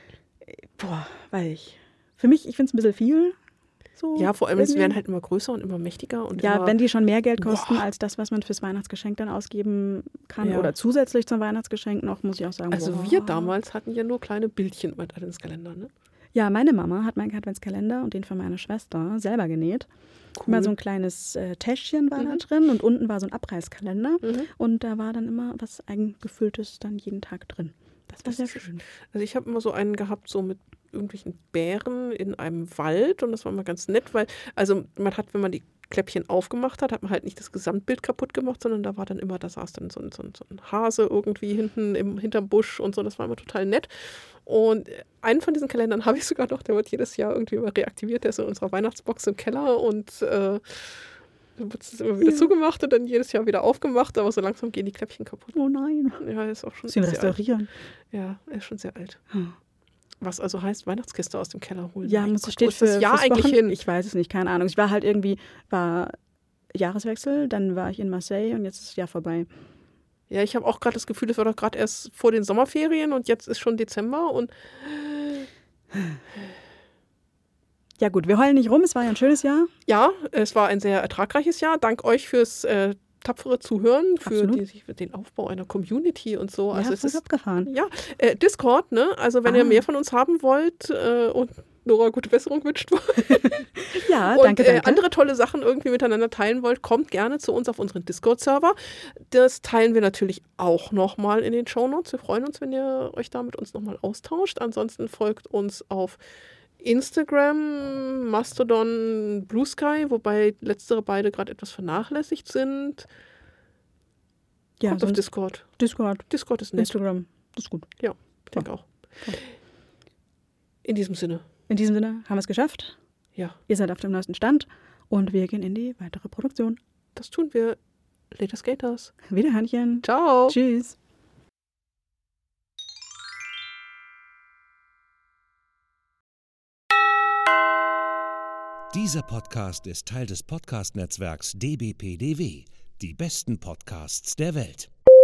für mich, ich finde es ein bisschen viel. So ja, vor allem, sie werden halt immer größer und immer mächtiger. Und ja, wenn die schon mehr Geld kosten als das, was man fürs Weihnachtsgeschenk dann ausgeben kann oder zusätzlich zum Weihnachtsgeschenk noch, muss ich auch sagen. Also wir damals hatten ja nur kleine Bildchen mit Adventskalender, ne? Ja, meine Mama hat meinen Adventskalender und den von meiner Schwester selber genäht. Cool. Immer so ein kleines Täschchen war da drin und unten war so ein Abreißkalender und da war dann immer was Eigengefülltes dann jeden Tag drin. Das war sehr schön. Also ich habe immer so einen gehabt, so mit irgendwelchen Bären in einem Wald und das war immer ganz nett, weil, also man hat, wenn man die Kläppchen aufgemacht hat man halt nicht das Gesamtbild kaputt gemacht, sondern da saß dann so ein Hase irgendwie hinterm Busch und so, das war immer total nett. Und einen von diesen Kalendern habe ich sogar noch, der wird jedes Jahr irgendwie immer reaktiviert, der ist in unserer Weihnachtsbox im Keller und dann wird es immer wieder zugemacht und dann jedes Jahr wieder aufgemacht, aber so langsam gehen die Kläppchen kaputt. Oh nein. Ja, er ist auch schon sehr restaurieren. alt. Ja, er ist schon sehr alt. Was also heißt, Weihnachtskiste aus dem Keller holen. Ja, steht für das Jahr eigentlich hin. Ich weiß es nicht, keine Ahnung. Ich war halt war Jahreswechsel, dann war ich in Marseille und jetzt ist das Jahr vorbei. Ja, ich habe auch gerade das Gefühl, es war doch gerade erst vor den Sommerferien und jetzt ist schon Dezember und ja gut, wir heulen nicht rum, es war ja ein schönes Jahr. Ja, es war ein sehr ertragreiches Jahr. Dank euch fürs tapfere Zuhören, für den Aufbau einer Community und so. Also es ist abgefahren. Ja, Discord, ne? Also wenn ihr mehr von uns haben wollt und Nora gute Besserung wünscht ja, und danke. Andere tolle Sachen irgendwie miteinander teilen wollt, kommt gerne zu uns auf unseren Discord-Server. Das teilen wir natürlich auch nochmal in den Shownotes. Wir freuen uns, wenn ihr euch da mit uns nochmal austauscht. Ansonsten folgt uns auf Instagram, Mastodon, Blue Sky, wobei letztere beide gerade etwas vernachlässigt sind. Ja, kommt auf Discord. Discord ist nett. Instagram, das ist gut. Ja, ich denke auch. In diesem Sinne haben wir es geschafft. Ja. Ihr seid auf dem neuesten Stand und wir gehen in die weitere Produktion. Das tun wir. Later Skaters. Wiederhörnchen. Ciao. Tschüss. Dieser Podcast ist Teil des Podcast-Netzwerks dbpdw, die besten Podcasts der Welt.